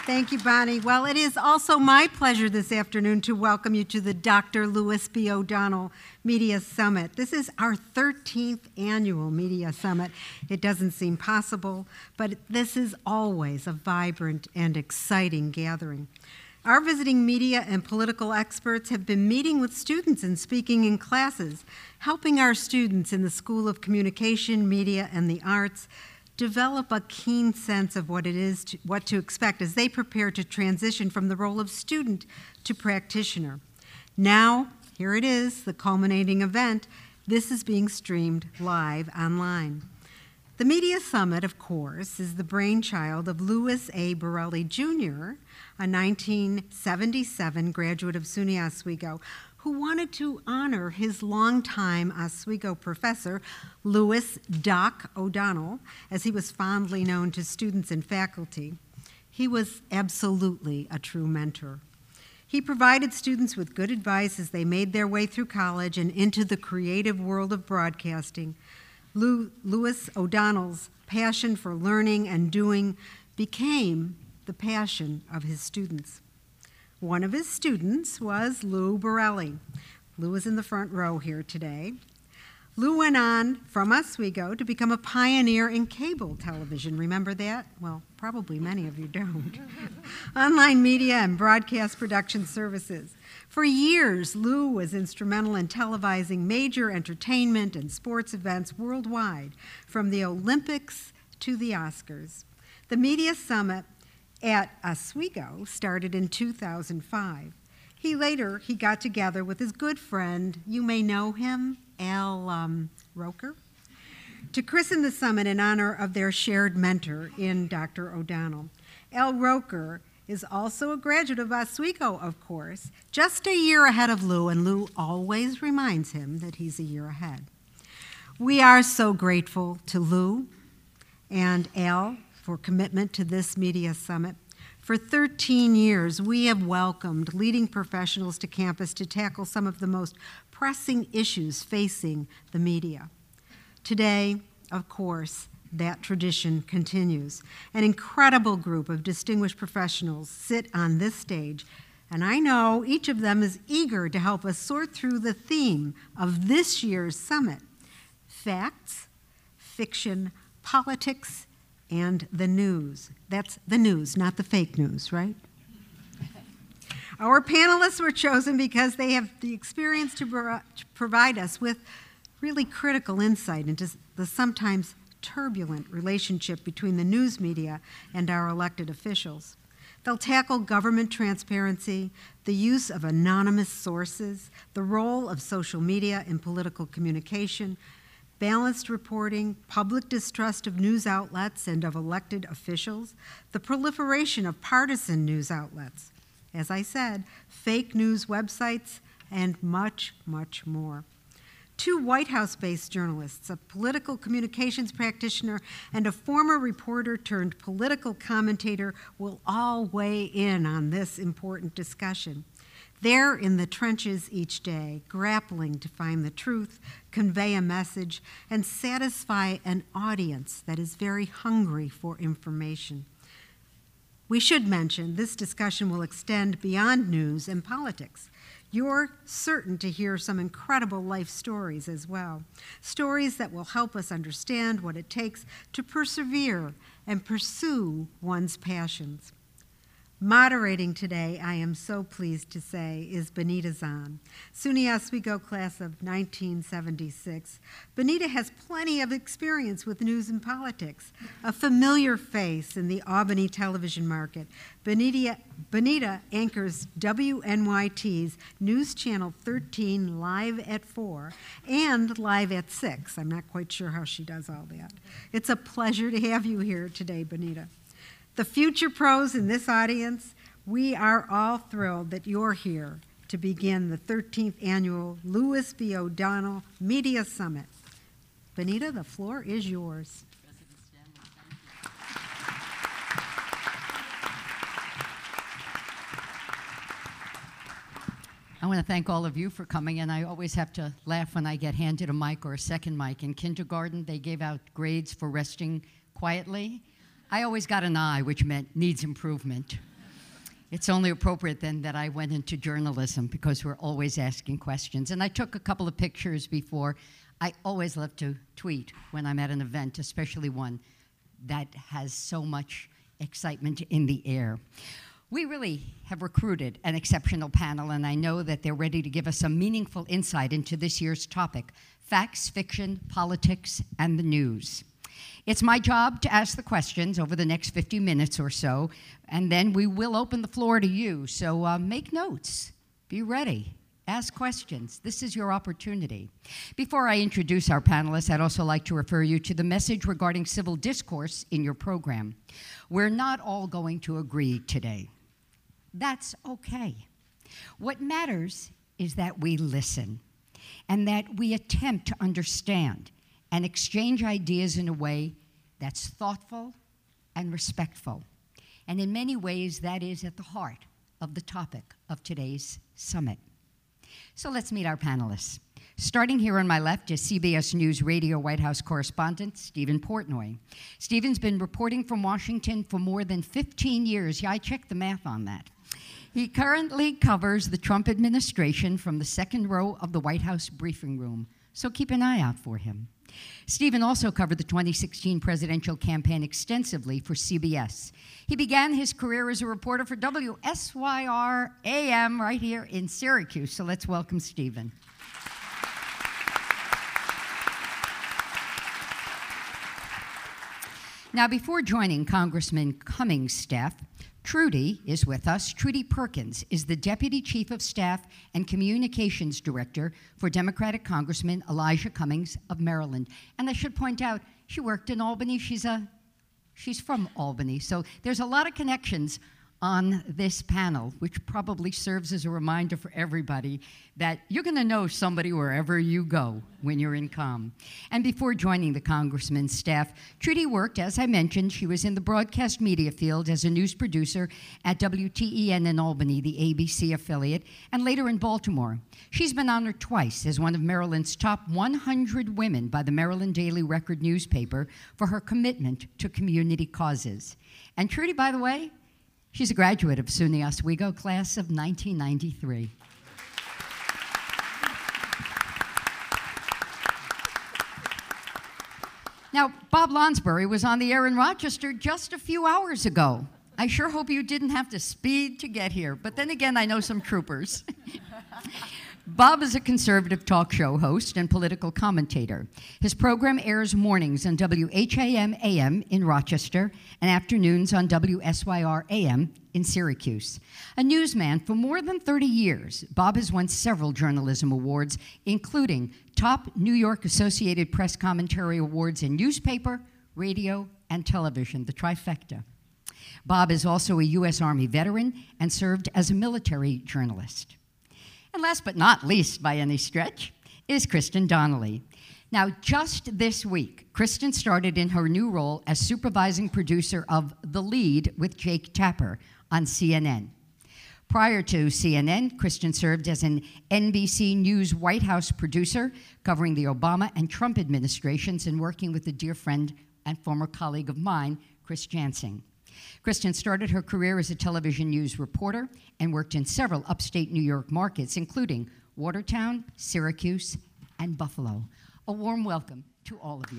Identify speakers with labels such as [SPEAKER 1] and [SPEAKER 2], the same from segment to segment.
[SPEAKER 1] Thank you, Bonnie. Well, it is also my pleasure this afternoon to welcome you to the Dr. Lewis B. O'Donnell Media Summit. This is our 13th annual Media Summit. It doesn't seem possible, but this is always a vibrant and exciting gathering. Our visiting media and political experts have been meeting with students and speaking in classes, helping our students in the School of Communication, Media, and the Arts develop a keen sense of what to expect as they prepare to transition from the role of student to practitioner. Now, here it is, the culminating event. This is being streamed live online. The Media Summit, of course, is the brainchild of Louis A. Borelli, Jr., a 1977 graduate of SUNY Oswego, who wanted to honor his longtime Oswego professor, Louis Doc O'Donnell, as he was fondly known to students and faculty. He was absolutely a true mentor. He provided students with good advice as they made their way through college and into the creative world of broadcasting. Louis O'Donnell's passion for learning and doing became the passion of his students. One of his students was Lou Borelli. Lou is in the front row here today. Lou went on from Oswego to become a pioneer in cable television. Remember that? Well, probably many of you don't. Online media and broadcast production services. For years, Lou was instrumental in televising major entertainment and sports events worldwide, from the Olympics to the Oscars. The Media Summit at Oswego started in 2005. He got together with his good friend, you may know him, Al Roker, to christen the summit in honor of their shared mentor in Dr. O'Donnell. Al Roker is also a graduate of Oswego, of course, just a year ahead of Lou, and Lou always reminds him that he's a year ahead. We are so grateful to Lou and Al for commitment to this Media Summit. For 13 years, we have welcomed leading professionals to campus to tackle some of the most pressing issues facing the media. Today, of course, that tradition continues. An incredible group of distinguished professionals sit on this stage, and I know each of them is eager to help us sort through the theme of this year's summit: facts, fiction, politics, and the news. That's the news, not the fake news, right? Our panelists were chosen because they have the experience to provide us with really critical insight into the sometimes turbulent relationship between the news media and our elected officials. They'll tackle government transparency, the use of anonymous sources, the role of social media in political communication, balanced reporting, public distrust of news outlets and of elected officials, the proliferation of partisan news outlets, as I said, fake news websites, and much, much more. Two White House-based journalists, a political communications practitioner, and a former reporter turned political commentator will all weigh in on this important discussion. They're in the trenches each day, grappling to find the truth, convey a message, and satisfy an audience that is very hungry for information. We should mention this discussion will extend beyond news and politics. You're certain to hear some incredible life stories as well, stories that will help us understand what it takes to persevere and pursue one's passions. Moderating today, I am so pleased to say, is Benita Zahn, SUNY Oswego class of 1976. Benita has plenty of experience with news and politics, a familiar face in the Albany television market. Benita anchors WNYT's News Channel 13 live at 4 and live at 6. I'm not quite sure how she does all that. It's a pleasure to have you here today, Benita. The future pros in this audience, we are all thrilled that you're here to begin the 13th annual Louis B. O'Donnell Media Summit. Benita, the floor is yours.
[SPEAKER 2] I want to thank all of you for coming, and I always have to laugh when I get handed a mic or a second mic. In kindergarten, they gave out grades for resting quietly. I always got an I, which meant needs improvement. It's only appropriate then that I went into journalism because we're always asking questions. And I took a couple of pictures before. I always love to tweet when I'm at an event, especially one that has so much excitement in the air. We really have recruited an exceptional panel, and I know that they're ready to give us some meaningful insight into this year's topic: facts, fiction, politics, and the news. It's my job to ask the questions over the next 50 minutes or so, and then we will open the floor to you. So make notes, be ready, ask questions. This is your opportunity. Before I introduce our panelists, I'd also like to refer you to the message regarding civil discourse in your program. We're not all going to agree today. That's okay. What matters is that we listen and that we attempt to understand and exchange ideas in a way that's thoughtful and respectful. And in many ways, that is at the heart of the topic of today's summit. So let's meet our panelists. Starting here on my left is CBS News Radio White House correspondent Stephen Portnoy. Stephen's been reporting from Washington for more than 15 years. Yeah, I checked the math on that. He currently covers the Trump administration from the second row of the White House briefing room, so keep an eye out for him. Stephen also covered the 2016 presidential campaign extensively for CBS. He began his career as a reporter for WSYR AM right here in Syracuse. So let's welcome Stephen. Now, before joining Congressman Cummings' staff, Trudy is with us. Trudy Perkins is the Deputy Chief of Staff and Communications Director for Democratic Congressman Elijah Cummings of Maryland. And I should point out, she worked in Albany. She's from Albany. So there's a lot of connections on this panel, which probably serves as a reminder for everybody that you're going to know somebody wherever you go when you're in comm. And before joining the congressman's staff, Trudy worked, as I mentioned, she was in the broadcast media field as a news producer at WTEN in Albany, the ABC affiliate, and later in Baltimore. She's been honored twice as one of Maryland's top 100 women by the Maryland Daily Record newspaper for her commitment to community causes. And Trudy, by the way, she's a graduate of SUNY Oswego, class of 1993. Now, Bob Lonsbury was on the air in Rochester just a few hours ago. I sure hope you didn't have to speed to get here, but then again, I know some troopers. Bob is a conservative talk show host and political commentator. His program airs mornings on WHAM-AM in Rochester and afternoons on WSYR-AM in Syracuse. A newsman for more than 30 years, Bob has won several journalism awards, including top New York Associated Press Commentary Awards in newspaper, radio, and television, the trifecta. Bob is also a U.S. Army veteran and served as a military journalist. And last but not least, by any stretch, is Kristen Donnelly. Now, just this week, Kristen started in her new role as supervising producer of The Lead with Jake Tapper on CNN. Prior to CNN, Kristen served as an NBC News White House producer, covering the Obama and Trump administrations and working with a dear friend and former colleague of mine, Chris Jansing. Kristen started her career as a television news reporter and worked in several upstate New York markets, including Watertown, Syracuse, and Buffalo. A warm welcome to all of you.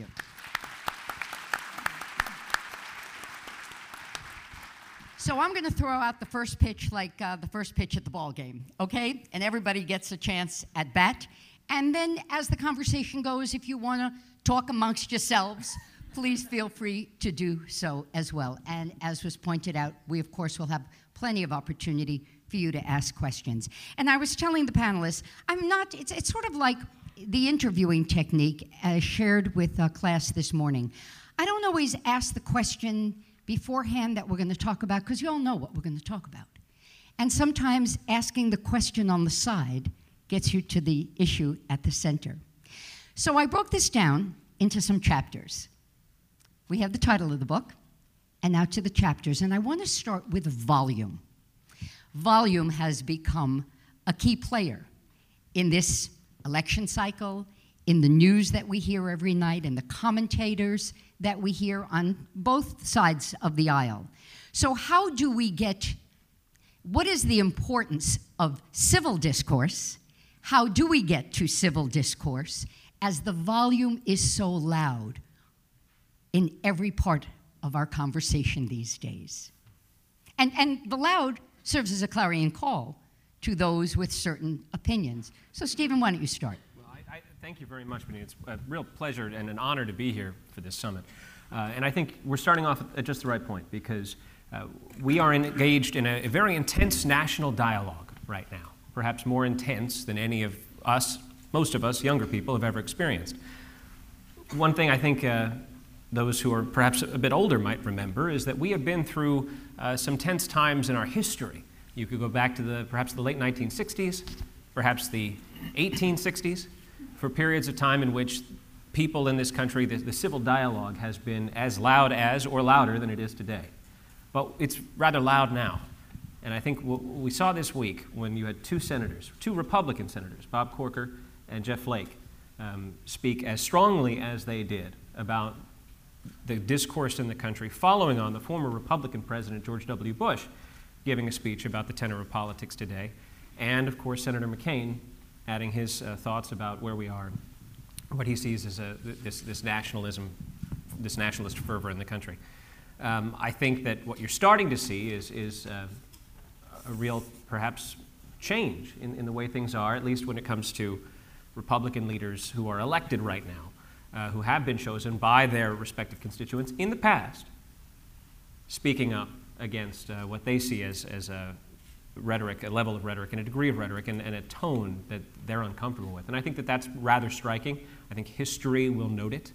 [SPEAKER 2] So I'm going to throw out the first pitch like the first pitch at the ball game, okay? And everybody gets a chance at bat. And then as the conversation goes, if you want to talk amongst yourselves, please feel free to do so as well. And as was pointed out, we, of course, will have plenty of opportunity for you to ask questions. And I was telling the panelists, it's sort of like the interviewing technique shared with class this morning. I don't always ask the question beforehand that we're going to talk about, because you all know what we're going to talk about. And sometimes asking the question on the side gets you to the issue at the center. So I broke this down into some chapters. We have the title of the book, and now to the chapters. And I want to start with volume. Volume has become a key player in this election cycle, in the news that we hear every night, and the commentators that we hear on both sides of the aisle. So how do we get what is the importance of civil discourse? How do we get to civil discourse as the volume is so loud in every part of our conversation these days? And the loud serves as a clarion call to those with certain opinions. So, Stephen, why don't you start?
[SPEAKER 3] Well, I thank you very much, Benita. It's a real pleasure and an honor to be here for this summit. And I think we're starting off at just the right point, because we are engaged in a very intense national dialogue right now, perhaps more intense than any of us, most of us younger people, have ever experienced. One thing I think those who are perhaps a bit older might remember is that we have been through some tense times in our history. You could go back to perhaps the late 1960s, perhaps the 1860s, for periods of time in which people in this country, the civil dialogue has been as loud as or louder than it is today. But it's rather loud now. And I think what we saw this week when you had two Republican senators, Bob Corker and Jeff Flake, speak as strongly as they did about the discourse in the country following on the former Republican President George W. Bush giving a speech about the tenor of politics today, and of course Senator McCain adding his thoughts about where we are, what he sees as this nationalism, this nationalist fervor in the country. I think that what you're starting to see is a real, perhaps, change in the way things are, at least when it comes to Republican leaders who are elected right now, who have been chosen by their respective constituents in the past, speaking up against what they see as a rhetoric, a level of rhetoric, and a degree of rhetoric, and a tone that they're uncomfortable with. And I think that that's rather striking. I think history will note it.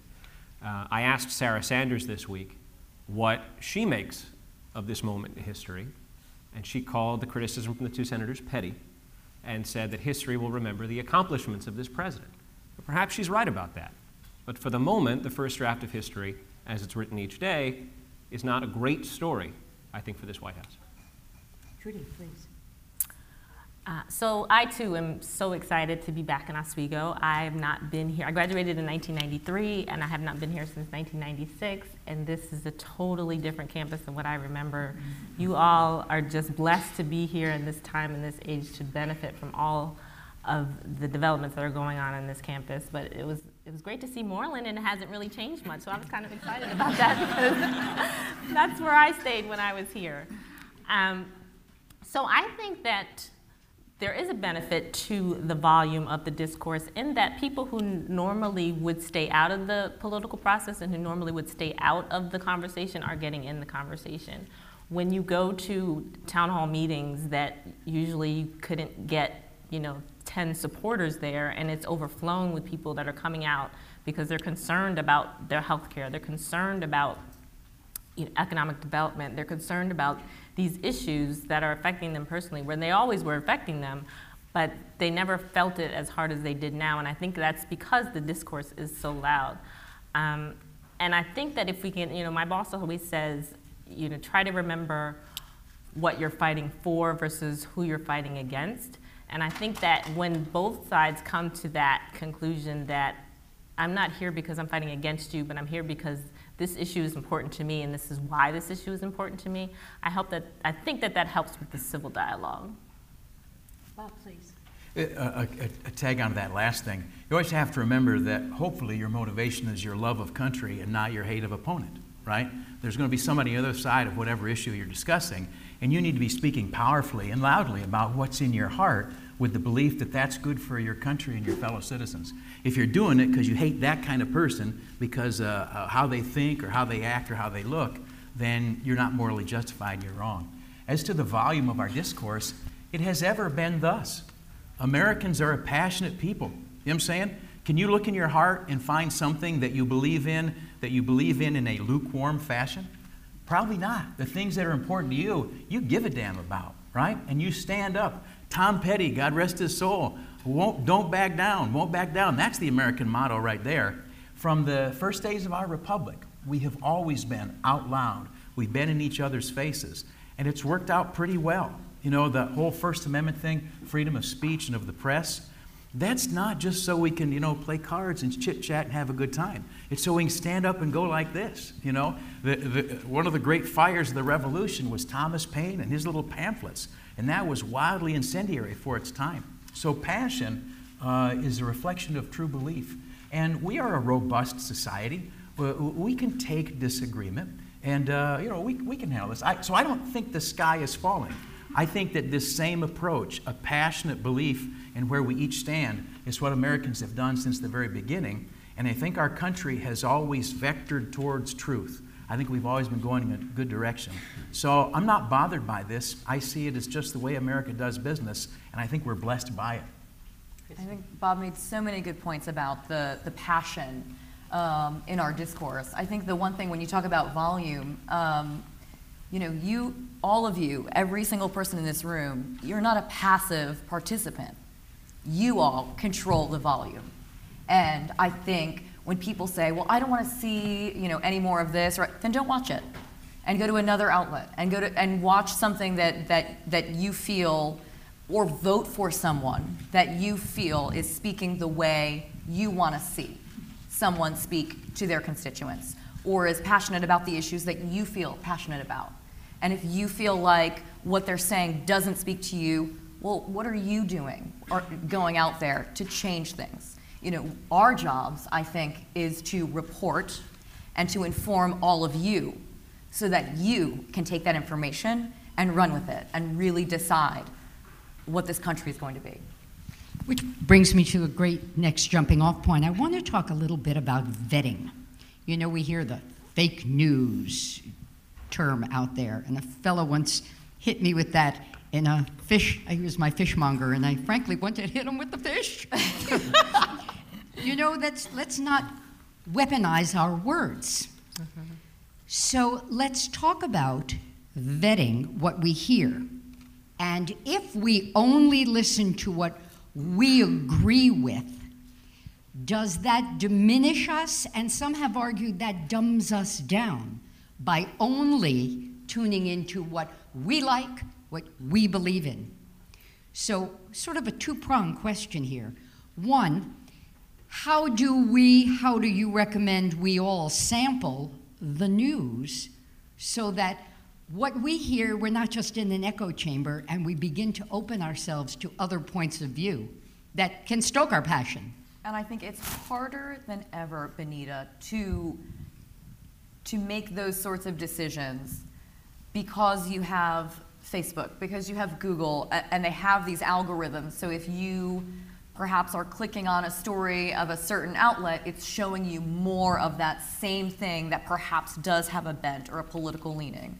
[SPEAKER 3] I asked Sarah Sanders this week what she makes of this moment in history, and she called the criticism from the two senators petty and said that history will remember the accomplishments of this president. But perhaps she's right about that. But for the moment, the first draft of history, as it's written each day, is not a great story, I think, for this White House.
[SPEAKER 2] Trudy, please.
[SPEAKER 4] So I, too, am so excited to be back in Oswego. I have not been here. I graduated in 1993, and I have not been here since 1996, and this is a totally different campus than what I remember. You all are just blessed to be here in this time and this age to benefit from all of the developments that are going on this campus. But it was great to see Moreland, and it hasn't really changed much, so I was kind of excited about that because that's where I stayed when I was here. So I think that there is a benefit to the volume of the discourse in that people who normally would stay out of the political process and who normally would stay out of the conversation are getting in the conversation. When you go to town hall meetings that usually you couldn't get, 10 supporters there, and it's overflowing with people that are coming out because they're concerned about their health care, they're concerned about economic development, they're concerned about these issues that are affecting them personally, when they always were affecting them, but they never felt it as hard as they did now, and I think that's because the discourse is so loud. And I think that if we can, my boss always says, try to remember what you're fighting for versus who you're fighting against, and I think that when both sides come to that conclusion that I'm not here because I'm fighting against you, but I'm here because this issue is important to me, and this is why this issue is important to me. I think that helps with the civil dialogue.
[SPEAKER 2] Bob, please.
[SPEAKER 5] A tag on to that last thing. You always have to remember that hopefully your motivation is your love of country and not your hate of opponent, right? There's going to be somebody on the other side of whatever issue you're discussing, and you need to be speaking powerfully and loudly about what's in your heart with the belief that that's good for your country and your fellow citizens. If you're doing it because you hate that kind of person because how they think or how they act or how they look, then you're not morally justified and you're wrong. As to the volume of our discourse, it has ever been thus. Americans are a passionate people. You know what I'm saying? Can you look in your heart and find something that you believe in in a lukewarm fashion? Probably not. The things that are important to you, you give a damn about, right? And you stand up. Tom Petty, God rest his soul, don't back down, won't back down. That's the American motto right there. From the first days of our republic, we have always been out loud. We've been in each other's faces, and it's worked out pretty well. The whole First Amendment thing, freedom of speech and of the press, That's not just so we can, play cards and chit-chat and have a good time. It's so we can stand up and go like this, One of the great fires of the Revolution was Thomas Paine and his little pamphlets, and that was wildly incendiary for its time. So passion is a reflection of true belief. And we are a robust society. We can take disagreement, and we can handle this. So I don't think the sky is falling. I think that this same approach, a passionate belief in where we each stand, is what Americans have done since the very beginning. And I think our country has always vectored towards truth. I think we've always been going in a good direction. So I'm not bothered by this. I see it as just the way America does business, and I think we're blessed by it.
[SPEAKER 6] I think Bob made so many good points about the passion in our discourse. I think the one thing when you talk about volume, all of you, every single person in this room, you're not a passive participant. You all control the volume. And I think when people say, well, I don't want to see, any more of this, then don't watch it. And go to another outlet and watch something that you feel, or vote for someone that you feel is speaking the way you want to see someone speak to their constituents, or is passionate about the issues that you feel passionate about. And if you feel like what they're saying doesn't speak to you, well, what are you doing or going out there to change things? Our jobs, I think, is to report and to inform all of you so that you can take that information and run with it and really decide what this country is going to be.
[SPEAKER 2] Which brings me to a great next jumping off point. I want to talk a little bit about vetting. We hear the fake news term out there, and a fellow once hit me with that in a fish. He was my fishmonger, and I frankly wanted to hit him with the fish. Let's not weaponize our words. So let's talk about vetting what we hear. And if we only listen to what we agree with, does that diminish us? And some have argued that dumbs us down by only tuning into what we like, what we believe in. So sort of a two-pronged question here. One, how do you recommend we all sample the news so that what we hear, we're not just in an echo chamber and we begin to open ourselves to other points of view that can stoke our passion?
[SPEAKER 6] And I think it's harder than ever, Benita, to make those sorts of decisions because you have Facebook, because you have Google, and they have these algorithms. So if you perhaps are clicking on a story of a certain outlet, it's showing you more of that same thing that perhaps does have a bent or a political leaning.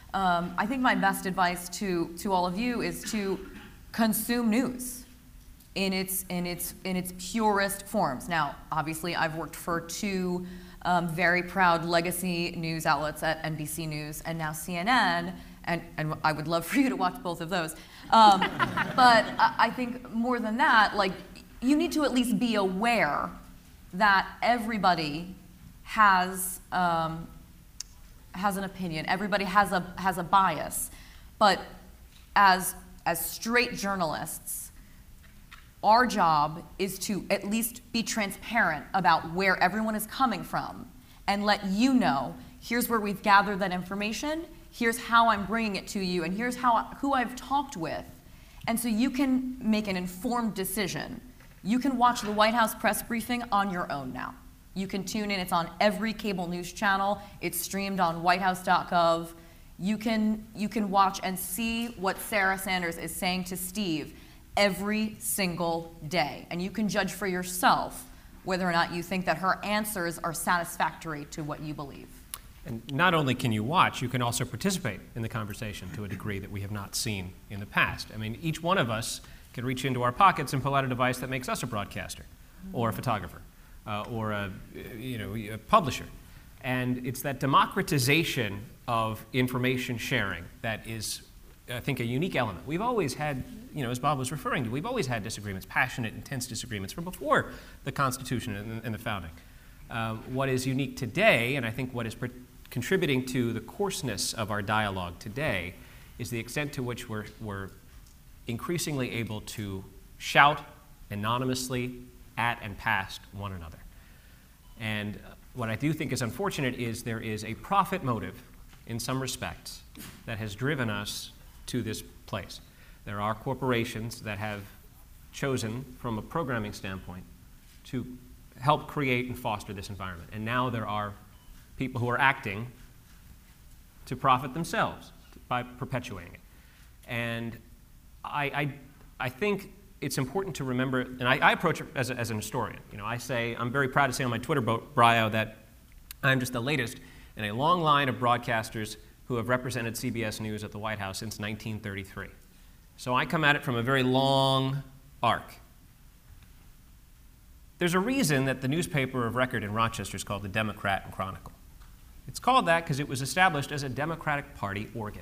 [SPEAKER 6] I think my best advice to all of you is to consume news in its purest forms. Now, obviously, I've worked for two very proud legacy news outlets at NBC News and now CNN, and I would love for you to watch both of those. But I think more than that, you need to at least be aware that everybody has an opinion. Everybody has a bias. But as straight journalists, our job is to at least be transparent about where everyone is coming from and let you know, here's where we've gathered that information, here's how I'm bringing it to you, and here's who I've talked with. And so you can make an informed decision. You can watch the White House press briefing on your own now. You can tune in. It's on every cable news channel. It's streamed on whitehouse.gov. You can watch and see what Sarah Sanders is saying to Steve every single day. And you can judge for yourself whether or not you think that her answers are satisfactory to what you believe.
[SPEAKER 3] And not only can you watch, you can also participate in the conversation to a degree that we have not seen in the past. I mean, each one of us can reach into our pockets and pull out a device that makes us a broadcaster or a photographer or a publisher. And it's that democratization of information sharing that is, I think, a unique element. We've always had, as Bob was referring to, we've always had disagreements, passionate, intense disagreements from before the Constitution and the founding. What is unique today, and I think what is contributing to the coarseness of our dialogue today, is the extent to which we're increasingly able to shout anonymously at and past one another. And what I do think is unfortunate is there is a profit motive in some respects that has driven us to this place. There are corporations that have chosen, from a programming standpoint, to help create and foster this environment. And now there are people who are acting to profit themselves by perpetuating it. And I think it's important to remember, and I approach it as an historian. You know, I'm very proud to say on my Twitter bio that I'm just the latest in a long line of broadcasters who have represented CBS News at the White House since 1933. So I come at it from a very long arc. There's a reason that the newspaper of record in Rochester is called the Democrat and Chronicle. It's called that because it was established as a Democratic Party organ.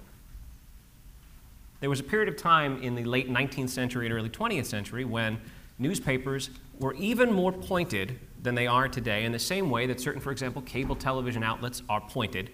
[SPEAKER 3] There was a period of time in the late 19th century and early 20th century when newspapers were even more pointed than they are today, in the same way that certain, for example, cable television outlets are pointed.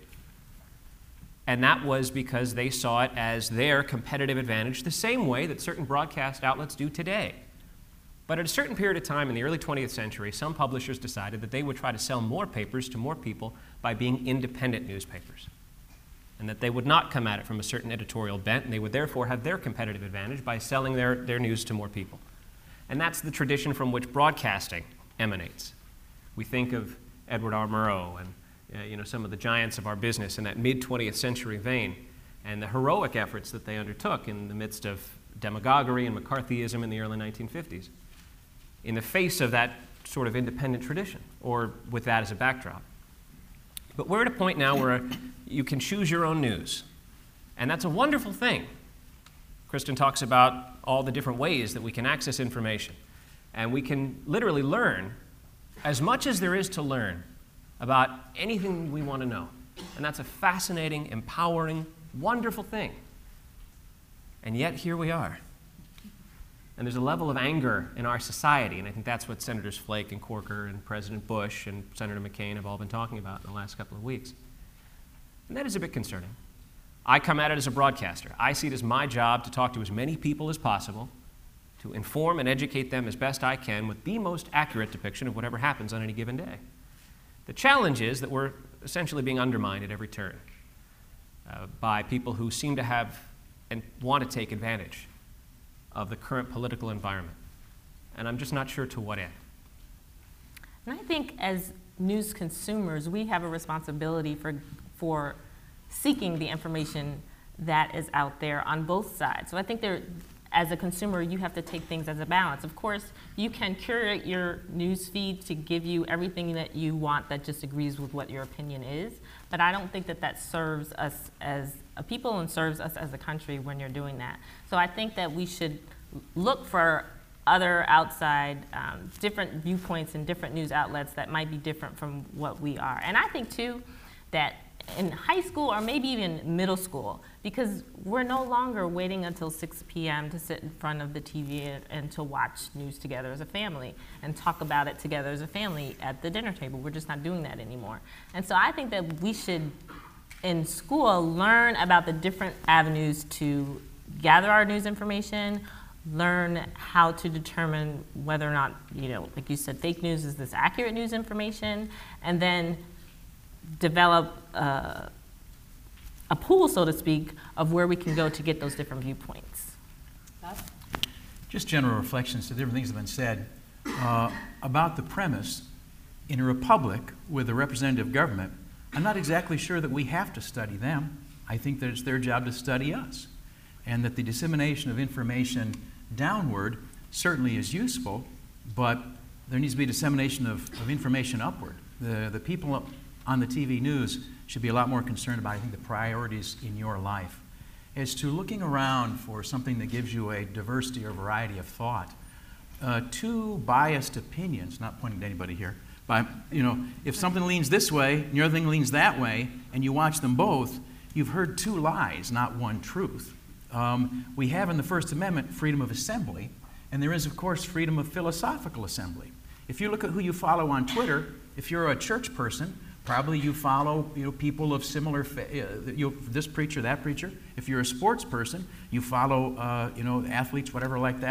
[SPEAKER 3] And that was because they saw it as their competitive advantage, the same way that certain broadcast outlets do today. But at a certain period of time in the early 20th century, some publishers decided that they would try to sell more papers to more people by being independent newspapers, and that they would not come at it from a certain editorial bent, and they would therefore have their competitive advantage by selling their news to more people. And that's the tradition from which broadcasting emanates. We think of Edward R. Murrow and some of the giants of our business in that mid-20th century vein, and the heroic efforts that they undertook in the midst of demagoguery and McCarthyism in the early 1950s, in the face of that sort of independent tradition, or with that as a backdrop. But we're at a point now where you can choose your own news, and that's a wonderful thing. Kristen talks about all the different ways that we can access information, and we can literally learn as much as there is to learn about anything we want to know. And that's a fascinating, empowering, wonderful thing. And yet here we are. And there's a level of anger in our society, and I think that's what Senators Flake and Corker and President Bush and Senator McCain have all been talking about in the last couple of weeks. And that is a bit concerning. I come at it as a broadcaster. I see it as my job to talk to as many people as possible, to inform and educate them as best I can with the most accurate depiction of whatever happens on any given day. The challenge is that we're essentially being undermined at every turn by people who seem to have and want to take advantage of the current political environment. And I'm just not sure to what end.
[SPEAKER 4] And I think as news consumers, we have a responsibility for seeking the information that is out there on both sides. So I think as a consumer, you have to take things as a balance. Of course, you can curate your news feed to give you everything that you want that just agrees with what your opinion is. But I don't think that serves us as a people and serves us as a country when you're doing that. So I think that we should look for other outside, different viewpoints and different news outlets that might be different from what we are. And I think, too, that in high school or maybe even middle school, because we're no longer waiting until 6 p.m. to sit in front of the TV and to watch news together as a family and talk about it together as a family at the dinner table. We're just not doing that anymore. And so I think that we should, in school, learn about the different avenues to gather our news information, learn how to determine whether or not, like you said, fake news is this accurate news information, and then develop a pool, so to speak, of where we can go to get those different viewpoints.
[SPEAKER 5] Just general reflections to different things that have been said about the premise. In a republic with a representative government, I'm not exactly sure that we have to study them. I think that it's their job to study us, and that the dissemination of information downward certainly is useful, but there needs to be dissemination of information upward. The people on the TV news should be a lot more concerned about, I think, the priorities in your life. As to looking around for something that gives you a diversity or variety of thought, two biased opinions, not pointing to anybody here, but if something leans this way and the other thing leans that way, and you watch them both, you've heard two lies, not one truth. We have in the First Amendment freedom of assembly, and there is, of course, freedom of philosophical assembly. If you look at who you follow on Twitter, if you're a church person, probably you follow people of similar this preacher, that preacher. If you're a sports person, you follow athletes, whatever like that.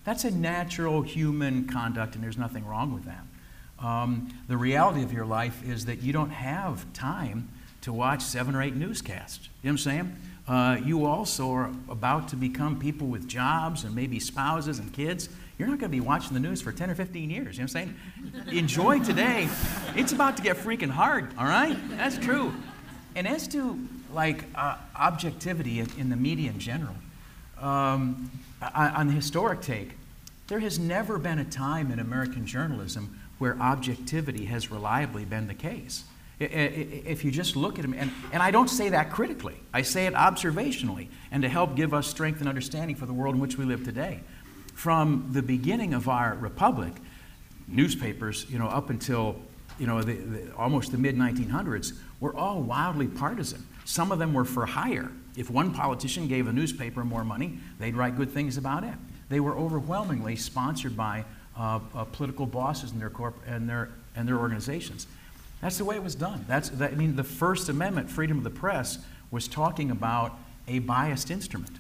[SPEAKER 5] That's a natural human conduct, and there's nothing wrong with that. The reality of your life is that you don't have time to watch 7 or 8 newscasts. You know what I'm saying? You also are about to become people with jobs and maybe spouses and kids. You're not going to be watching the news for 10 or 15 years. You know what I'm saying? Enjoy today. It's about to get freaking hard, all right? That's true. And as to, like, objectivity in the media in general, on the historic take, there has never been a time in American journalism where objectivity has reliably been the case. If you just look at them, and I don't say that critically, I say it observationally and to help give us strength and understanding for the world in which we live today. From the beginning of our republic, newspapers, up until almost the mid-1900s, were all wildly partisan. Some of them were for hire. If one politician gave a newspaper more money, they'd write good things about it. They were overwhelmingly sponsored by political bosses and their organizations. That's the way it was done. The First Amendment, freedom of the press, was talking about a biased instrument.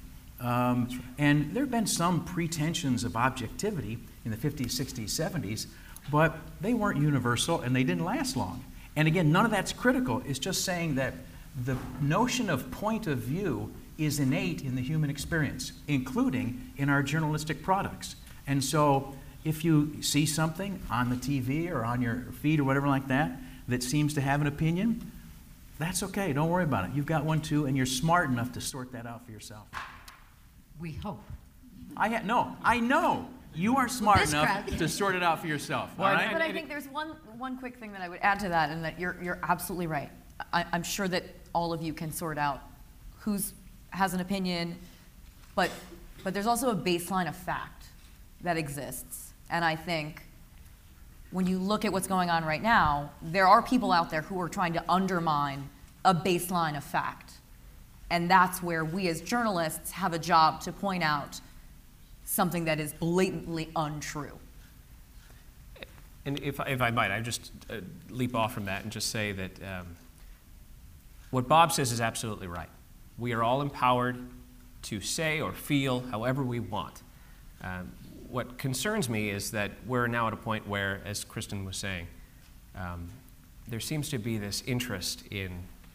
[SPEAKER 5] And there have been some pretensions of objectivity in the 50s, 60s, 70s, but they weren't universal and they didn't last long. And again, none of that's critical. It's just saying that the notion of point of view is innate in the human experience, including in our journalistic products. And so if you see something on the TV or on your feed or whatever like that seems to have an opinion, that's okay. Don't worry about it. You've got one too, and you're smart enough to sort that out for yourself.
[SPEAKER 2] We hope.
[SPEAKER 5] I know. You are smart enough to sort it out for yourself. All right?
[SPEAKER 6] But I think there's one quick thing that I would add to that, and that you're absolutely right. I'm sure that all of you can sort out who has an opinion, but there's also a baseline of fact that exists. And I think when you look at what's going on right now, there are people out there who are trying to undermine a baseline of fact. And that's where we as journalists have a job to point out something that is blatantly untrue.
[SPEAKER 3] And if I might, I just leap off from that and just say that what Bob says is absolutely right. We are all empowered to say or feel however we want. What concerns me is that we're now at a point where, as Kristen was saying, there seems to be this interest in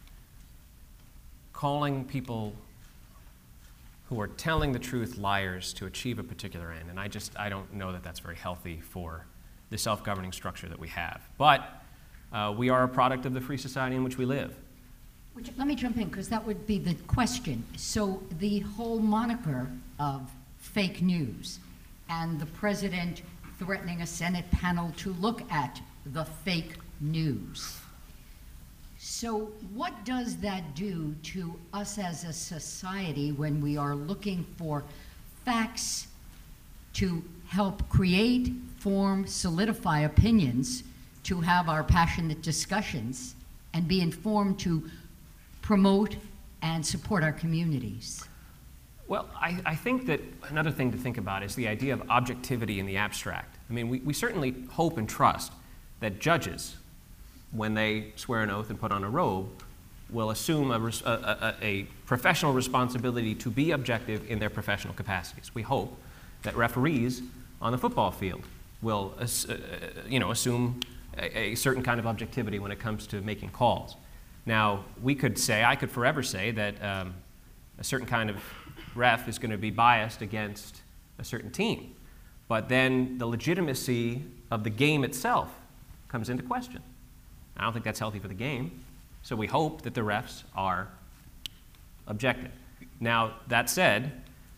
[SPEAKER 3] calling people who are telling the truth liars to achieve a particular end. And I don't know that that's very healthy for the self-governing structure that we have. But we are a product of the free society in which we live.
[SPEAKER 2] Let me jump in, because that would be the question. So the whole moniker of fake news and the president threatening a Senate panel to look at the fake news. So what does that do to us as a society when we are looking for facts to help create, form, solidify opinions, to have our passionate discussions, and be informed to promote and support our communities?
[SPEAKER 3] Well, I think that another thing to think about is the idea of objectivity in the abstract. I mean, we certainly hope and trust that judges, when they swear an oath and put on a robe, will assume a professional responsibility to be objective in their professional capacities. We hope that referees on the football field will assume a certain kind of objectivity when it comes to making calls. Now, I could forever say that a certain kind of ref is going to be biased against a certain team. But then the legitimacy of the game itself comes into question. I don't think that's healthy for the game. So we hope that the refs are objective. Now, that said,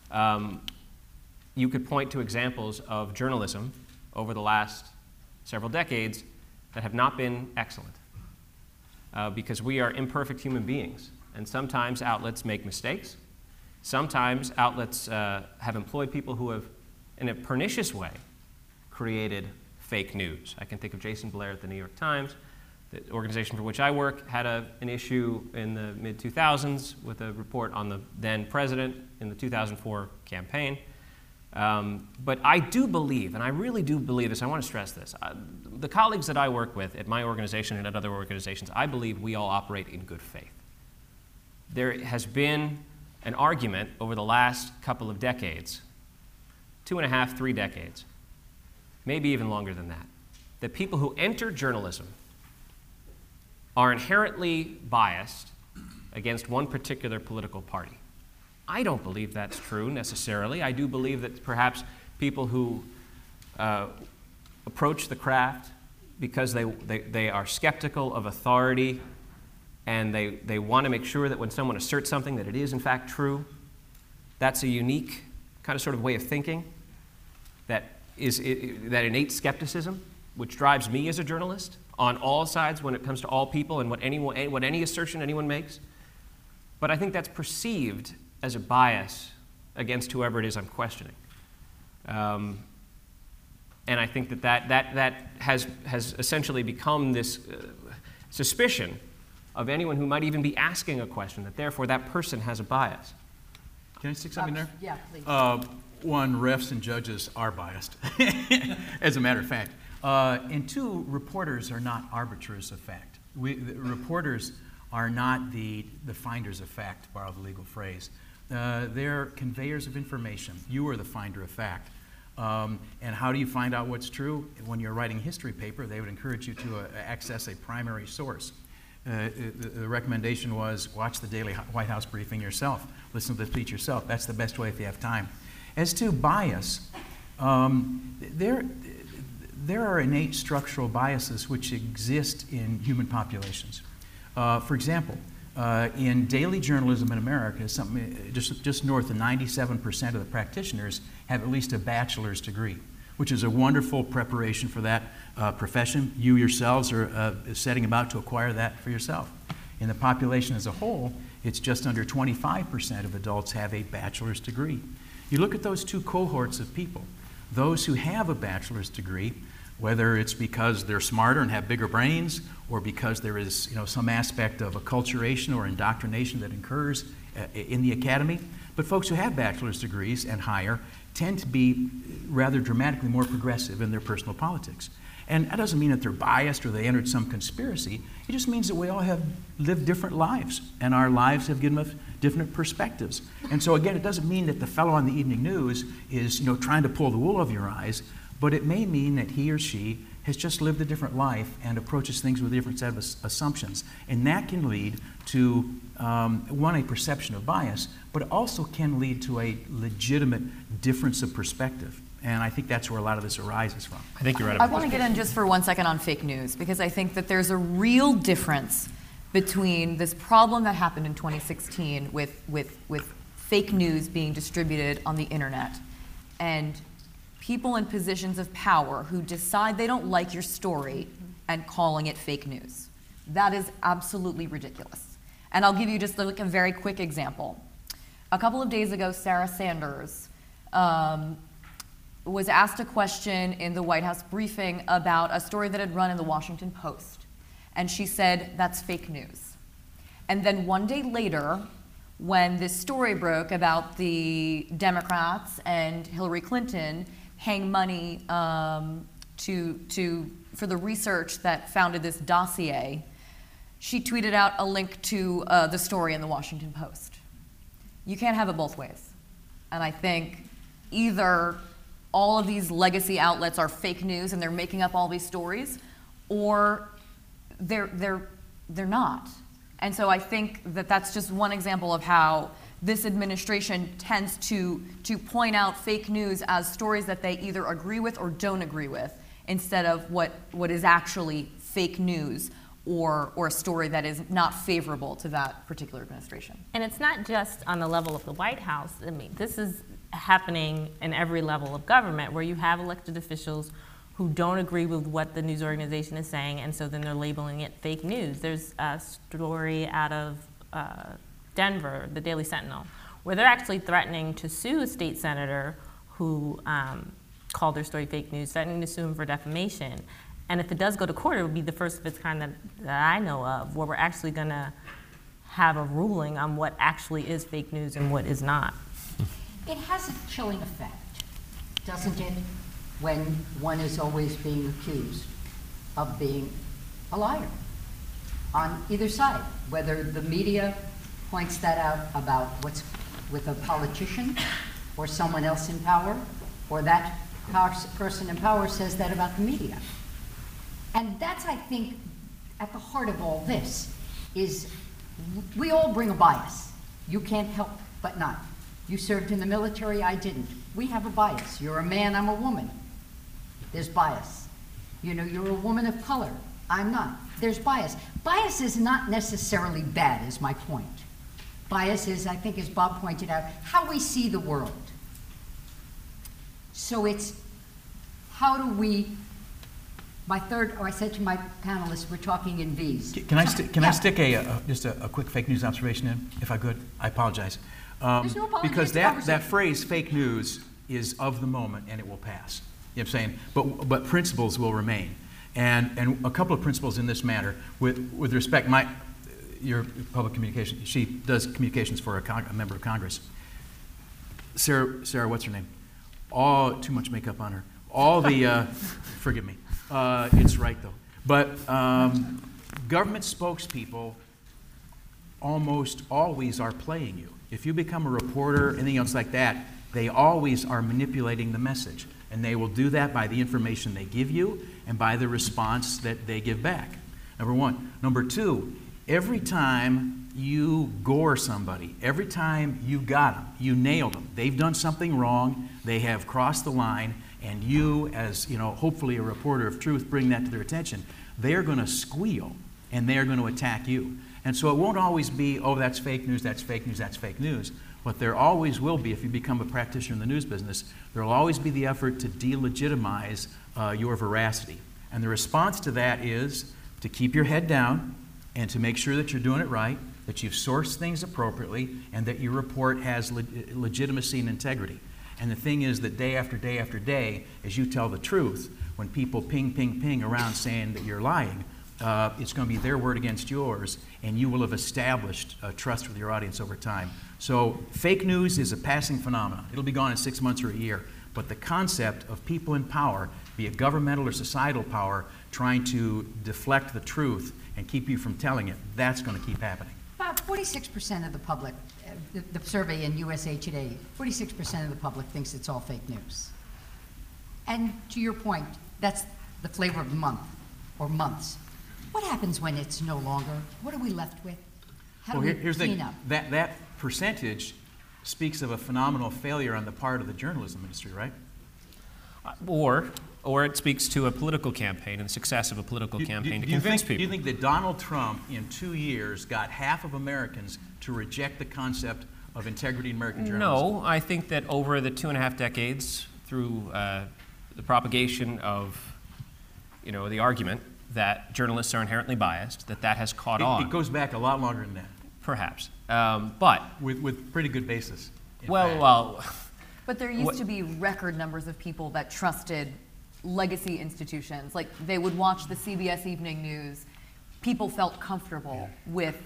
[SPEAKER 3] you could point to examples of journalism over the last several decades that have not been excellent. Because we are imperfect human beings. And sometimes outlets make mistakes. Sometimes outlets have employed people who have, in a pernicious way, created fake news. I can think of Jason Blair at the New York Times. The organization for which I work had an issue in the mid-2000s with a report on the then president in the 2004 campaign. But I do believe, and I really do believe this, I want to stress this, the colleagues that I work with at my organization and at other organizations, I believe we all operate in good faith. There has been an argument over the last couple of decades 2.5, 3 decades, maybe even longer than that people who enter journalism are inherently biased against one particular political party. I don't believe that's true necessarily. I do believe that perhaps people who approach the craft because they are skeptical of authority and they want to make sure that when someone asserts something that it is in fact true. That's a unique kind of sort of way of thinking that innate skepticism, which drives me as a journalist on all sides when it comes to all people and what any assertion anyone makes. But I think that's perceived as a bias against whoever it is I'm questioning. And I think that has essentially become this suspicion of anyone who might even be asking a question, that therefore that person has a bias.
[SPEAKER 5] Can I stick something there?
[SPEAKER 2] Yeah, please.
[SPEAKER 5] One, refs and judges are biased, as a matter of fact. And two, reporters are not arbiters of fact. Reporters are not the finders of fact, to borrow the legal phrase. They're conveyors of information. You are the finder of fact. And how do you find out what's true? When you're writing a history paper, they would encourage you to access a primary source. The recommendation was watch the daily White House briefing yourself. Listen to the speech yourself. That's the best way if you have time. As to bias, there are innate structural biases which exist in human populations. For example, in daily journalism in America, just north of 97% of the practitioners have at least a bachelor's degree, which is a wonderful preparation for that profession. You yourselves are setting about to acquire that for yourself. In the population as a whole, it's just under 25% of adults have a bachelor's degree. You look at those two cohorts of people, those who have a bachelor's degree, whether it's because they're smarter and have bigger brains, or because there is some aspect of acculturation or indoctrination that occurs in the academy. But folks who have bachelor's degrees and higher tend to be rather dramatically more progressive in their personal politics. And that doesn't mean that they're biased or they entered some conspiracy. It just means that we all have lived different lives, and our lives have given us different perspectives. And so again, it doesn't mean that the fellow on the evening news is trying to pull the wool over your eyes, but it may mean that he or she has just lived a different life and approaches things with a different set of assumptions. And that can lead to, one, a perception of bias, but it also can lead to a legitimate difference of perspective. And I think that's where a lot of this arises from.
[SPEAKER 3] I think you're right.
[SPEAKER 6] I want to get in just for 1 second on fake news, because I think that there's a real difference between this problem that happened in 2016 with fake news being distributed on the internet and people in positions of power who decide they don't like your story and calling it fake news. That is absolutely ridiculous. And I'll give you just like a very quick example. A couple of days ago, Sarah Sanders was asked a question in the White House briefing about a story that had run in the Washington Post. And she said, that's fake news. And then one day later, when this story broke about the Democrats and Hillary Clinton paying money for the research that founded this dossier, she tweeted out a link to the story in the Washington Post. You can't have it both ways. And I think either all of these legacy outlets are fake news and they're making up all these stories, or they're not. And so I think that that's just one example of how this administration tends to point out fake news as stories that they either agree with or don't agree with, instead of what is actually fake news or a story that is not favorable to that particular administration.
[SPEAKER 4] And it's not just on the level of the White House. I mean, this is happening in every level of government, where you have elected officials who don't agree with what the news organization is saying, and so then they're labeling it fake news. There's a story out of Denver, the Daily Sentinel, where they're actually threatening to sue a state senator who called their story fake news, threatening to sue him for defamation. And if it does go to court, it would be the first of its kind that I know of, where we're actually going to have a ruling on what actually is fake news and what is not.
[SPEAKER 2] It has a chilling effect, doesn't it, when one is always being accused of being a liar on either side, whether the media points that out about what's with a politician or someone else in power, or that person in power says that about the media. And that's, I think, at the heart of all this, is we all bring a bias. You can't help but not. You served in the military, I didn't. We have a bias. You're a man, I'm a woman. There's bias. You know, you're a woman of color, I'm not. There's bias. Bias is not necessarily bad, is my point. Bias is, I think, as Bob pointed out, how we see the world. So it's, how do we, I said to my panelists, we're talking in V's.
[SPEAKER 5] Can I stick just a quick fake news observation in, if I could? I apologize.
[SPEAKER 2] There's no apology.
[SPEAKER 5] Because that phrase, fake news, is of the moment and it will pass. You know what I'm saying? But principles will remain. And a couple of principles in this matter, with respect, your public communication, she does communications for a member of Congress. Sarah, what's her name? Too much makeup on her. All the, forgive me, it's right though. But government spokespeople almost always are playing you. If you become a reporter, anything else like that, they always are manipulating the message. And they will do that by the information they give you and by the response that they give back. Number one. Number two, every time you gore somebody, every time you got them, you nailed them, they've done something wrong, they have crossed the line, and you, as hopefully a reporter of truth, bring that to their attention, they're going to squeal and they're going to attack you. And so it won't always be, oh, that's fake news, that's fake news, that's fake news. But there always will be, if you become a practitioner in the news business, there will always be the effort to delegitimize your veracity. And the response to that is to keep your head down and to make sure that you're doing it right, that you've sourced things appropriately, and that your report has legitimacy and integrity. And the thing is that day after day after day, as you tell the truth, when people ping around saying that you're lying, it's going to be their word against yours, and you will have established trust with your audience over time. So fake news is a passing phenomenon. It'll be gone in 6 months or a year. But the concept of people in power, be it governmental or societal power, trying to deflect the truth and keep you from telling it, that's going to keep happening.
[SPEAKER 2] About 46% of the public, the survey in USA Today, 46% of the public thinks it's all fake news. And to your point, that's the flavor of the month, or months. What happens when it's no longer? What are we left with? How do we clean up?
[SPEAKER 5] That percentage speaks of a phenomenal failure on the part of the journalism industry, right?
[SPEAKER 3] Or it speaks to a political campaign and the success of a political campaign to convince people.
[SPEAKER 5] Do you think that Donald Trump, in 2 years, got half of Americans to reject the concept of integrity in American journalism?
[SPEAKER 3] No, I think that over the 2.5 decades, through the propagation of, the argument that journalists are inherently biased, that has caught on.
[SPEAKER 5] It goes back a lot longer than that.
[SPEAKER 3] Perhaps, but
[SPEAKER 5] with pretty good basis.
[SPEAKER 6] But there used to be record numbers of people that trusted legacy institutions. Like, they would watch the CBS Evening News. People felt comfortable with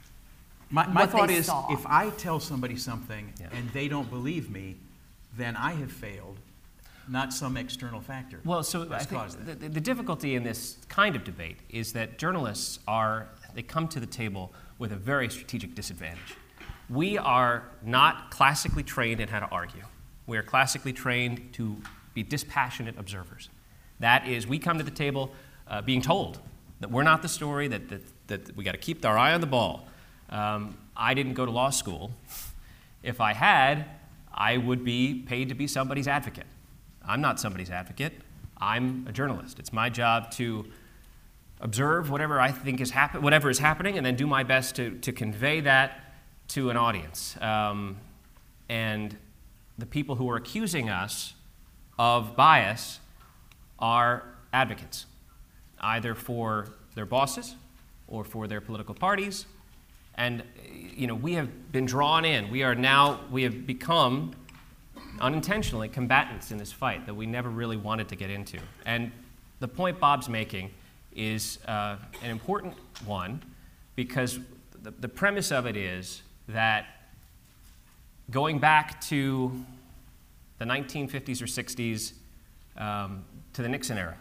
[SPEAKER 5] my thought is, if I tell somebody something and they don't believe me, then I have failed, not some external factor.
[SPEAKER 3] Well, so I think the difficulty in this kind of debate is that journalists they come to the table with a very strategic disadvantage. We are not classically trained in how to argue. We are classically trained to be dispassionate observers. That is, we come to the table being told that we're not the story, that we got to keep our eye on the ball. I didn't go to law school. If I had, I would be paid to be somebody's advocate. I'm not somebody's advocate. I'm a journalist. It's my job to observe whatever I think is whatever is happening, and then do my best to convey that to an audience. And the people who are accusing us of bias are advocates, either for their bosses or for their political parties. And we have been drawn in. We have become unintentionally combatants in this fight that we never really wanted to get into. And the point Bob's making is an important one, because the premise of it is that going back to the 1950s or 60s, to the Nixon era,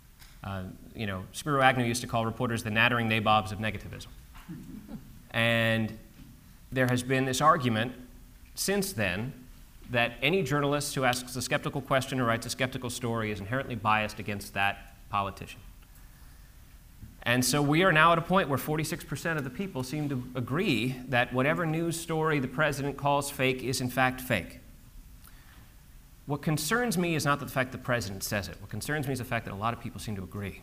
[SPEAKER 3] Spiro Agnew used to call reporters the nattering nabobs of negativism. And there has been this argument since then that any journalist who asks a skeptical question or writes a skeptical story is inherently biased against that politician. And so we are now at a point where 46% of the people seem to agree that whatever news story the president calls fake is in fact fake. What concerns me is not the fact the president says it. What concerns me is the fact that a lot of people seem to agree.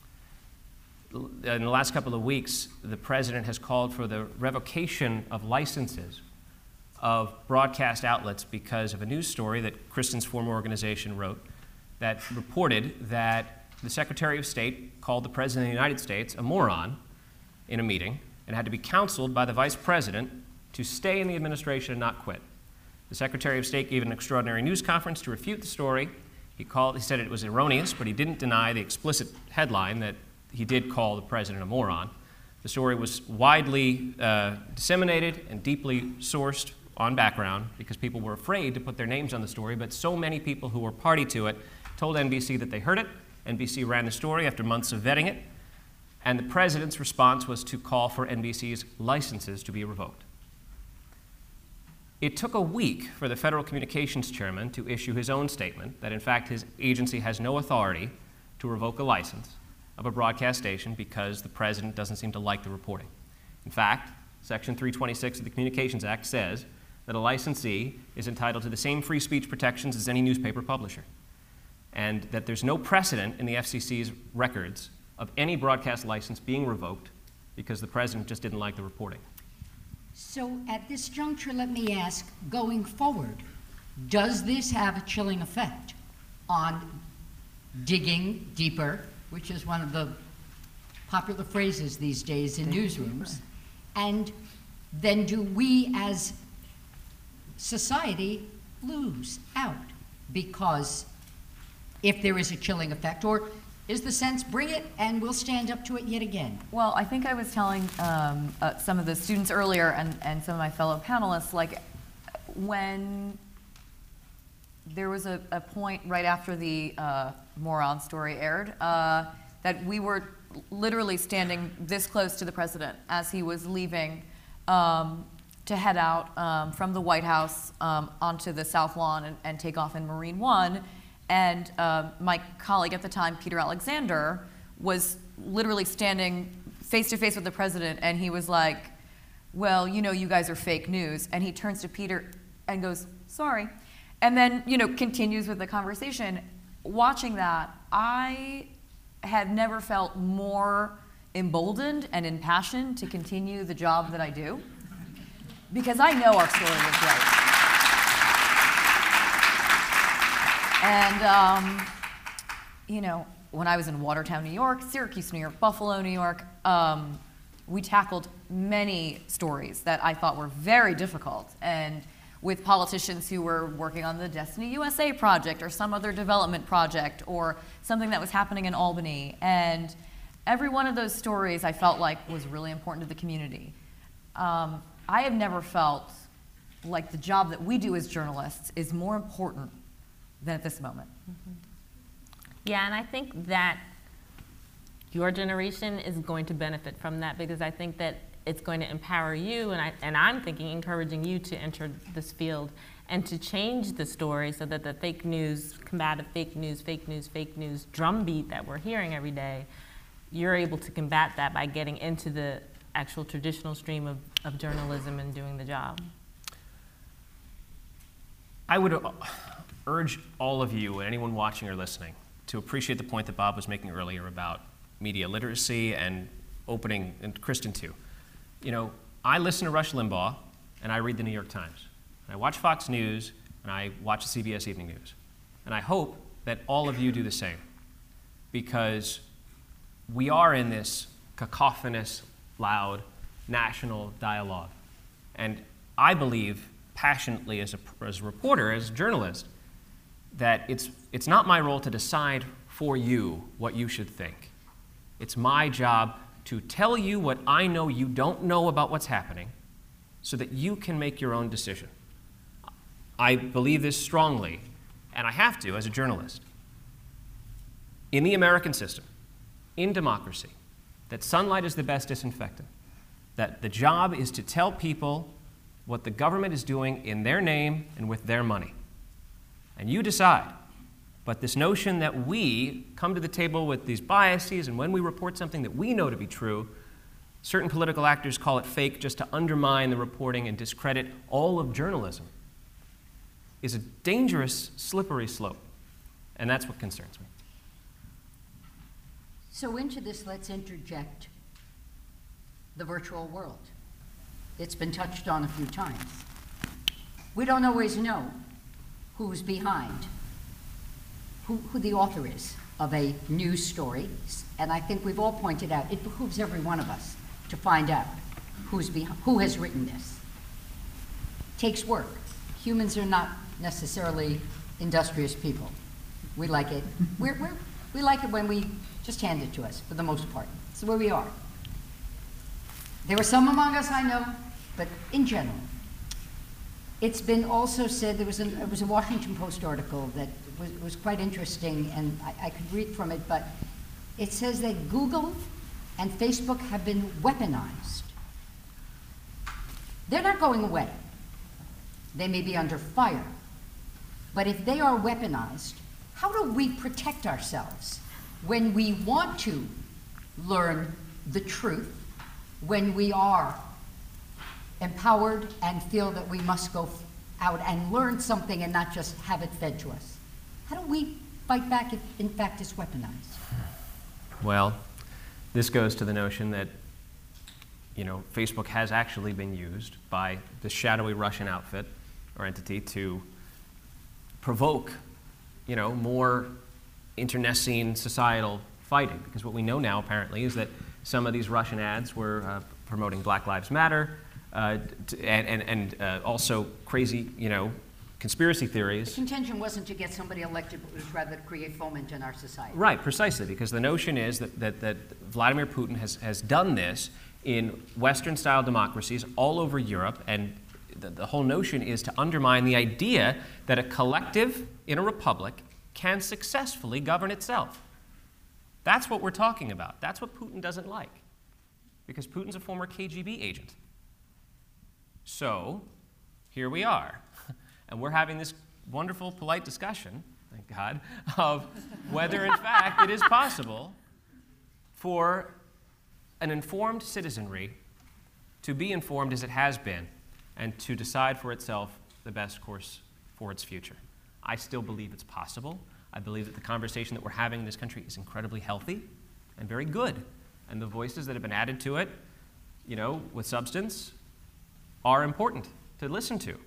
[SPEAKER 3] In the last couple of weeks, the president has called for the revocation of licenses of broadcast outlets because of a news story that Kristen's former organization wrote that reported that the Secretary of State called the President of the United States a moron in a meeting and had to be counseled by the Vice President to stay in the administration and not quit. The Secretary of State gave an extraordinary news conference to refute the story. He said it was erroneous, but he didn't deny the explicit headline that he did call the President a moron. The story was widely disseminated and deeply sourced on background because people were afraid to put their names on the story, but so many people who were party to it told NBC that they heard it. NBC ran the story after months of vetting it, and the president's response was to call for NBC's licenses to be revoked. It took a week for the Federal Communications Chairman to issue his own statement that, in fact, his agency has no authority to revoke a license of a broadcast station because the president doesn't seem to like the reporting. In fact, Section 326 of the Communications Act says that a licensee is entitled to the same free speech protections as any newspaper publisher, and that there's no precedent in the FCC's records of any broadcast license being revoked because the president just didn't like the reporting.
[SPEAKER 2] So at this juncture, let me ask, going forward, does this have a chilling effect on digging deeper, which is one of the popular phrases these days in newsrooms, and then do we as society lose out? Because if there is a chilling effect, or is the sense, bring it and we'll stand up to it yet again?
[SPEAKER 6] Well, I think I was telling some of the students earlier and some of my fellow panelists, like when there was a point right after the moron story aired that we were literally standing this close to the president as he was leaving to head out from the White House onto the South Lawn and take off in Marine One. And my colleague at the time, Peter Alexander, was literally standing face to face with the president, and he was like, well, you know, you guys are fake news. And he turns to Peter and goes, sorry. And then, you know, continues with the conversation. Watching that, I have never felt more emboldened and impassioned to continue the job that I do, because I know our story was right. And, you know, when I was in Watertown, New York, Syracuse, New York, Buffalo, New York, we tackled many stories that I thought were very difficult, and with politicians who were working on the Destiny USA project or some other development project or something that was happening in Albany. And every one of those stories I felt like was really important to the community. I have never felt like the job that we do as journalists is more important than at this moment.
[SPEAKER 4] Mm-hmm. Yeah, and I think that your generation is going to benefit from that, because I think that it's going to empower you, and I'm thinking encouraging you to enter this field and to change the story so that the fake news, combative fake news drumbeat that we're hearing every day, you're able to combat that by getting into the actual traditional stream of journalism and doing the job.
[SPEAKER 3] I would urge all of you, and anyone watching or listening, to appreciate the point that Bob was making earlier about media literacy and opening, and Kristen too. You know, I listen to Rush Limbaugh and I read the New York Times. And I watch Fox News and I watch the CBS Evening News. And I hope that all of you do the same, because we are in this cacophonous, loud, national dialogue. And I believe passionately as a reporter, as a journalist, that it's not my role to decide for you what you should think. It's my job to tell you what I know you don't know about what's happening so that you can make your own decision. I believe this strongly, and I have to as a journalist. In the American system, in democracy, that sunlight is the best disinfectant, that the job is to tell people what the government is doing in their name and with their money. And you decide. But this notion that we come to the table with these biases, and when we report something that we know to be true, certain political actors call it fake just to undermine the reporting and discredit all of journalism, is a dangerous, slippery slope. And that's what concerns me.
[SPEAKER 2] So into this, let's interject the virtual world. It's been touched on a few times. We don't always know who's behind, who the author is of a news story. And I think we've all pointed out, it behooves every one of us to find out who has written this. Takes work. Humans are not necessarily industrious people. We like it. We like it when we just hand it to us, for the most part. It's where we are. There are some among us, I know, but in general. It's been also said, there was a Washington Post article that was quite interesting, and I could read from it, but it says that Google and Facebook have been weaponized. They're not going away. They may be under fire. But if they are weaponized, how do we protect ourselves when we want to learn the truth, when we are empowered and feel that we must go out and learn something and not just have it fed to us? How do we fight back if, in fact, it's weaponized?
[SPEAKER 3] Well, this goes to the notion that, Facebook has actually been used by this shadowy Russian outfit or entity to provoke, more internecine societal fighting. Because what we know now, apparently, is that some of these Russian ads were promoting Black Lives Matter and also crazy, conspiracy theories.
[SPEAKER 2] The contention wasn't to get somebody elected, but it was rather to create foment in our society.
[SPEAKER 3] Right, precisely, because the notion is that Vladimir Putin has done this in Western-style democracies all over Europe, and the whole notion is to undermine the idea that a collective in a republic can successfully govern itself. That's what we're talking about. That's what Putin doesn't like, because Putin's a former KGB agent. So, here we are, and we're having this wonderful, polite discussion, thank God, of whether, in fact, it is possible for an informed citizenry to be informed as it has been and to decide for itself the best course for its future. I still believe it's possible. I believe that the conversation that we're having in this country is incredibly healthy and very good. And the voices that have been added to it, with substance, are important to listen to.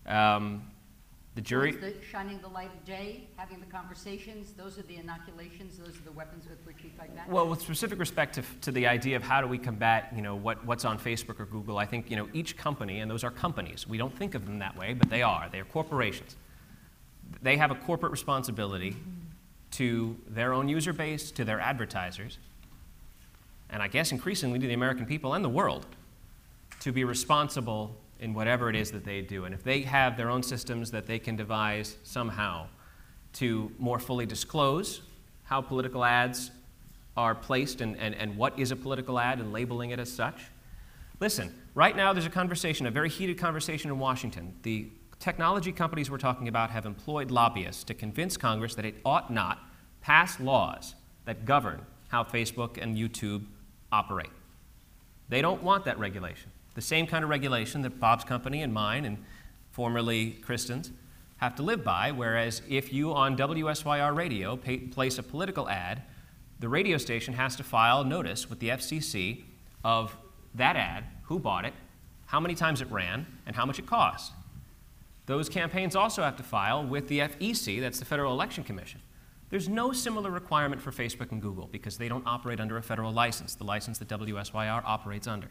[SPEAKER 3] The jury...
[SPEAKER 2] Shining the light of day, having the conversations, those are the inoculations, those are the weapons with which you fight back?
[SPEAKER 3] Well, with specific respect to the idea of how do we combat, what's on Facebook or Google, I think, each company, and those are companies, we don't think of them that way, but they are corporations. They have a corporate responsibility to their own user base, to their advertisers, and I guess increasingly to the American people and the world, to be responsible in whatever it is that they do. And if they have their own systems that they can devise somehow to more fully disclose how political ads are placed and what is a political ad and labeling it as such. Listen, right now there's a very heated conversation in Washington. The technology companies we're talking about have employed lobbyists to convince Congress that it ought not pass laws that govern how Facebook and YouTube operate. They don't want that regulation. The same kind of regulation that Bob's company and mine and formerly Kristen's have to live by, whereas if you on WSYR radio place a political ad, the radio station has to file notice with the FCC of that ad, who bought it, how many times it ran, and how much it cost. Those campaigns also have to file with the FEC, that's the Federal Election Commission. There's no similar requirement for Facebook and Google because they don't operate under a federal license, the license that WSYR operates under.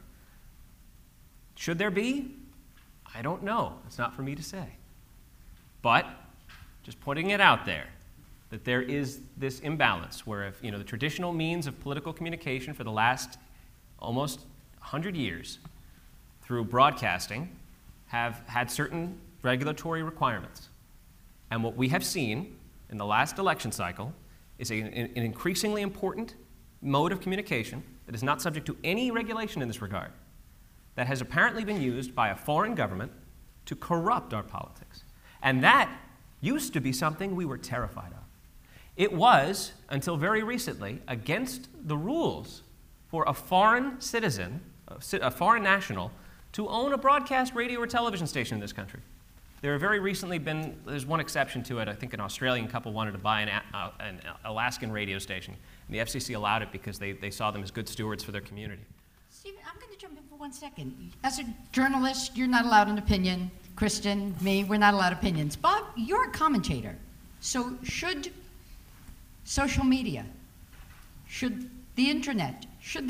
[SPEAKER 3] Should there be? I don't know. It's not for me to say. But just putting it out there, that there is this imbalance where if the traditional means of political communication for the last almost 100 years through broadcasting have had certain regulatory requirements. And what we have seen in the last election cycle is an increasingly important mode of communication that is not subject to any regulation in this regard, that has apparently been used by a foreign government to corrupt our politics. And that used to be something we were terrified of. It was, until very recently, against the rules for a foreign citizen, a foreign national, to own a broadcast radio or television station in this country. There have very recently been, there's one exception to it. I think an Australian couple wanted to buy an Alaskan radio station, and the FCC allowed it because they saw them as good stewards for their community.
[SPEAKER 2] Stephen, I'm going to jump in for 1 second. As a journalist, you're not allowed an opinion. Kristen, me, we're not allowed opinions. Bob, you're a commentator. So should social media, should the internet, should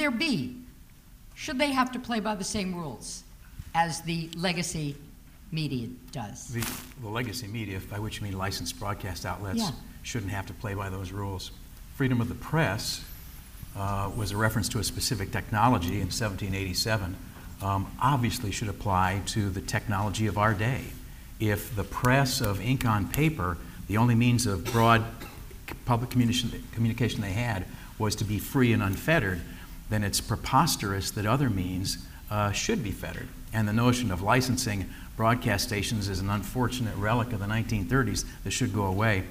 [SPEAKER 2] they have to play by the same rules as the legacy media does?
[SPEAKER 5] The legacy media, by which you mean licensed broadcast outlets, shouldn't have to play by those rules. Freedom of the press was a reference to a specific technology in 1787, obviously should apply to the technology of our day. If the press of ink on paper, the only means of broad public communication they had was to be free and unfettered, then it's preposterous that other means should be fettered. And the notion of licensing broadcast stations is an unfortunate relic of the 1930s that should go away.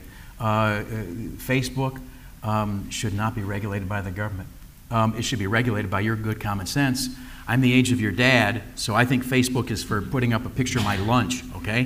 [SPEAKER 5] Facebook should not be regulated by the government. It should be regulated by your good common sense. I'm the age of your dad, so I think Facebook is for putting up a picture of my lunch, okay?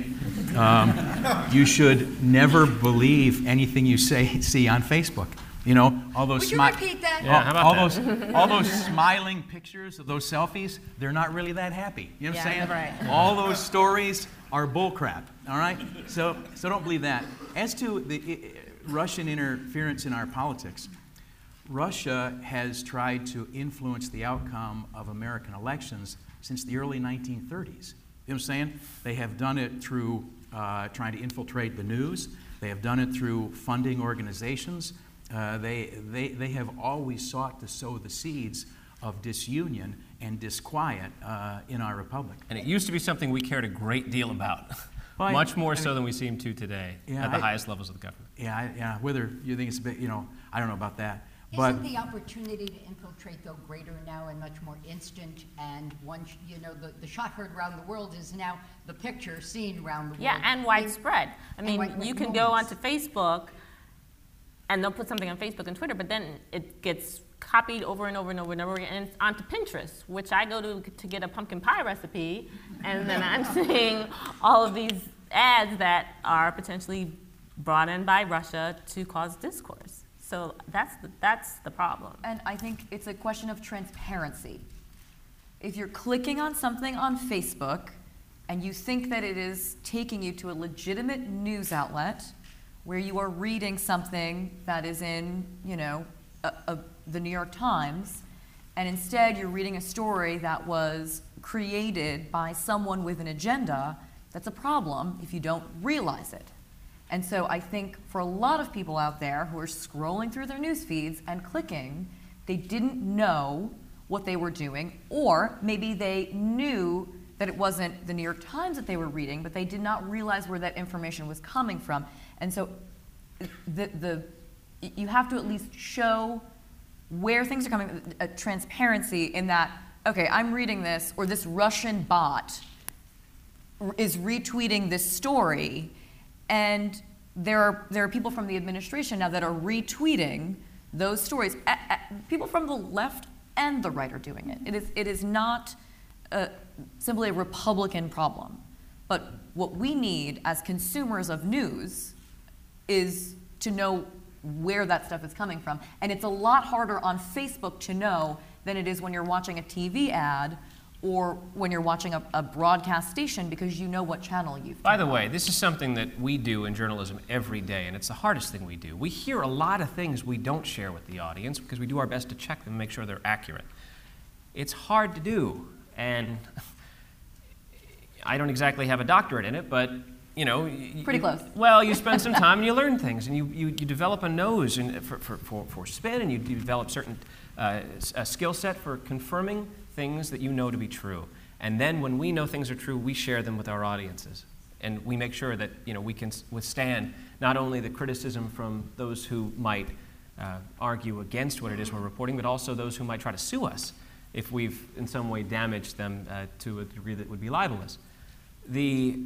[SPEAKER 5] You should never believe anything you see on Facebook. You know, all those
[SPEAKER 2] Would you repeat that?
[SPEAKER 3] Yeah, how about
[SPEAKER 5] all those smiling pictures of those selfies, they're not really that happy. You know what I'm saying?
[SPEAKER 4] Right.
[SPEAKER 5] All those stories are bullcrap, all right? So don't believe that. As to the Russian interference in our politics, Russia has tried to influence the outcome of American elections since the early 1930s. You know what I'm saying? They have done it through trying to infiltrate the news. They have done it through funding organizations. They have always sought to sow the seeds of disunion and disquiet in our republic.
[SPEAKER 3] And it used to be something we cared a great deal about, much more so than we seem to today at the highest levels of the government.
[SPEAKER 5] Yeah. Whether you think it's a bit, I don't know about that.
[SPEAKER 2] Isn't the opportunity to infiltrate, though, greater now and much more instant? And once, the shot heard around the world is now the picture seen around the world.
[SPEAKER 4] Yeah, and widespread. I mean, you can go onto Facebook, and they'll put something on Facebook and Twitter, but then it gets copied over and over and over and over again, and it's onto Pinterest, which I go to get a pumpkin pie recipe, and then I'm seeing all of these ads that are potentially brought in by Russia to cause discourse. So that's the problem.
[SPEAKER 6] And I think it's a question of transparency. If you're clicking on something on Facebook and you think that it is taking you to a legitimate news outlet where you are reading something that is in, the New York Times, and instead you're reading a story that was created by someone with an agenda, that's a problem if you don't realize it. And so I think for a lot of people out there who are scrolling through their news feeds and clicking, they didn't know what they were doing, or maybe they knew that it wasn't the New York Times that they were reading, but they did not realize where that information was coming from. And so you have to at least show where things are coming, transparency in that, okay, I'm reading this, or this Russian bot is retweeting this story, and there are people from the administration now that are retweeting those stories. People from the left and the right are doing it. It is not simply a Republican problem. But what we need as consumers of news is to know where that stuff is coming from. And it's a lot harder on Facebook to know than it is when you're watching a TV ad or when you're watching a broadcast station, because you know what channel you've
[SPEAKER 3] By the way, this is something that we do in journalism every day, and it's the hardest thing we do. We hear a lot of things we don't share with the audience because we do our best to check them and make sure they're accurate. It's hard to do, and I don't exactly have a doctorate in it, but
[SPEAKER 6] pretty close.
[SPEAKER 3] Well, you spend some time and you learn things, and you develop a nose for spin, and you develop certain a skill set for confirming things that you know to be true. And then when we know things are true, we share them with our audiences. And we make sure that we can withstand not only the criticism from those who might argue against what it is we're reporting, but also those who might try to sue us if we've in some way damaged them to a degree that would be libelous. The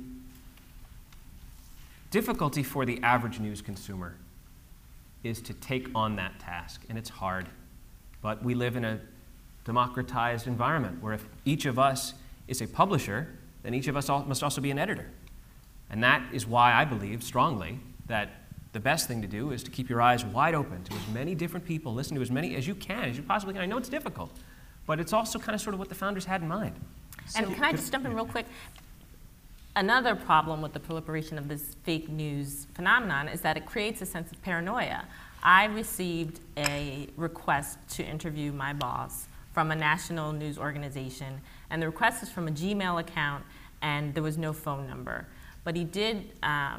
[SPEAKER 3] difficulty for the average news consumer is to take on that task, and it's hard. But we live in a democratized environment where if each of us is a publisher, then each of us must also be an editor. And that is why I believe strongly that the best thing to do is to keep your eyes wide open to as many different people, listen to as many as you can, as you possibly can. I know it's difficult, but it's also kind of sort of what the founders had in mind.
[SPEAKER 4] And can I just jump in real quick? Another problem with the proliferation of this fake news phenomenon is that it creates a sense of paranoia. I received a request to interview my boss from a national news organization, and the request is from a Gmail account, and there was no phone number. But he did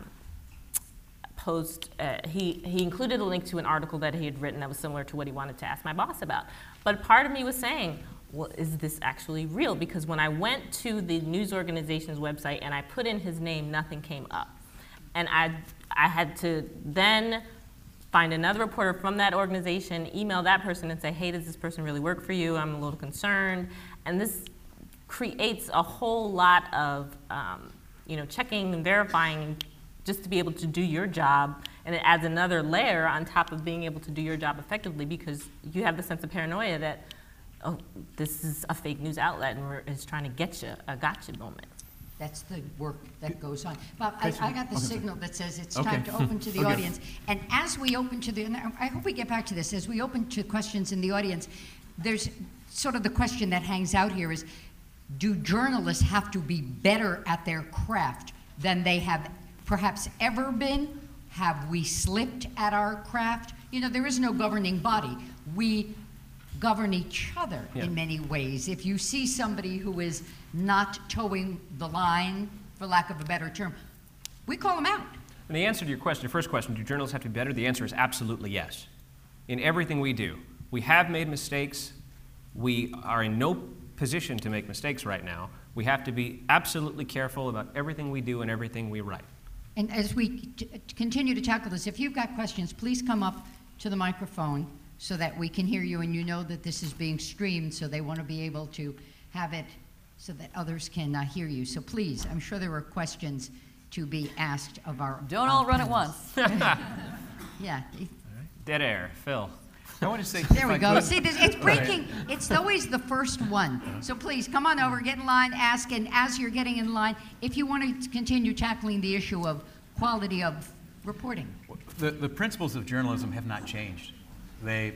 [SPEAKER 4] post, he included a link to an article that he had written that was similar to what he wanted to ask my boss about. But part of me was saying, well, is this actually real? Because when I went to the news organization's website and I put in his name, nothing came up. And I had to then find another reporter from that organization, email that person and say, hey, does this person really work for you? I'm a little concerned. And this creates a whole lot of checking and verifying just to be able to do your job. And it adds another layer on top of being able to do your job effectively, because you have the sense of paranoia that, oh, this is a fake news outlet and it's trying to get you a gotcha moment.
[SPEAKER 2] That's the work that goes on. Bob, I got the signal that says it's
[SPEAKER 5] Okay.
[SPEAKER 2] time to open to the
[SPEAKER 5] Okay.
[SPEAKER 2] audience. And as we open to the, and I hope we get back to this, as we open to questions in the audience, there's sort of the question that hangs out here is, do journalists have to be better at their craft than they have perhaps ever been? Have we slipped at our craft? You know, there is no governing body. We govern each other in many ways. If you see somebody who is not towing the line, for lack of a better term, we call them out.
[SPEAKER 3] And the answer to your question, your first question, do journalists have to be better? The answer is absolutely yes. In everything we do, we have made mistakes. We are in no position to make mistakes right now. We have to be absolutely careful about everything we do and everything we write.
[SPEAKER 2] And as we continue to tackle this, if you've got questions, please come up to the microphone so that we can hear you, and you know that this is being streamed, so they want to be able to have it so that others can hear you. So please, I'm sure there were questions to be asked of our
[SPEAKER 6] Don't all run at once.
[SPEAKER 2] Yeah.
[SPEAKER 3] Dead air, Phil.
[SPEAKER 5] I want to say,
[SPEAKER 2] There
[SPEAKER 5] if
[SPEAKER 2] we
[SPEAKER 5] I
[SPEAKER 2] go.
[SPEAKER 5] could-
[SPEAKER 2] See, it's breaking. It's always the first one. So please, come on over, get in line, ask, and as you're getting in line, if you want to continue tackling the issue of quality of reporting.
[SPEAKER 5] The principles of journalism have not changed. They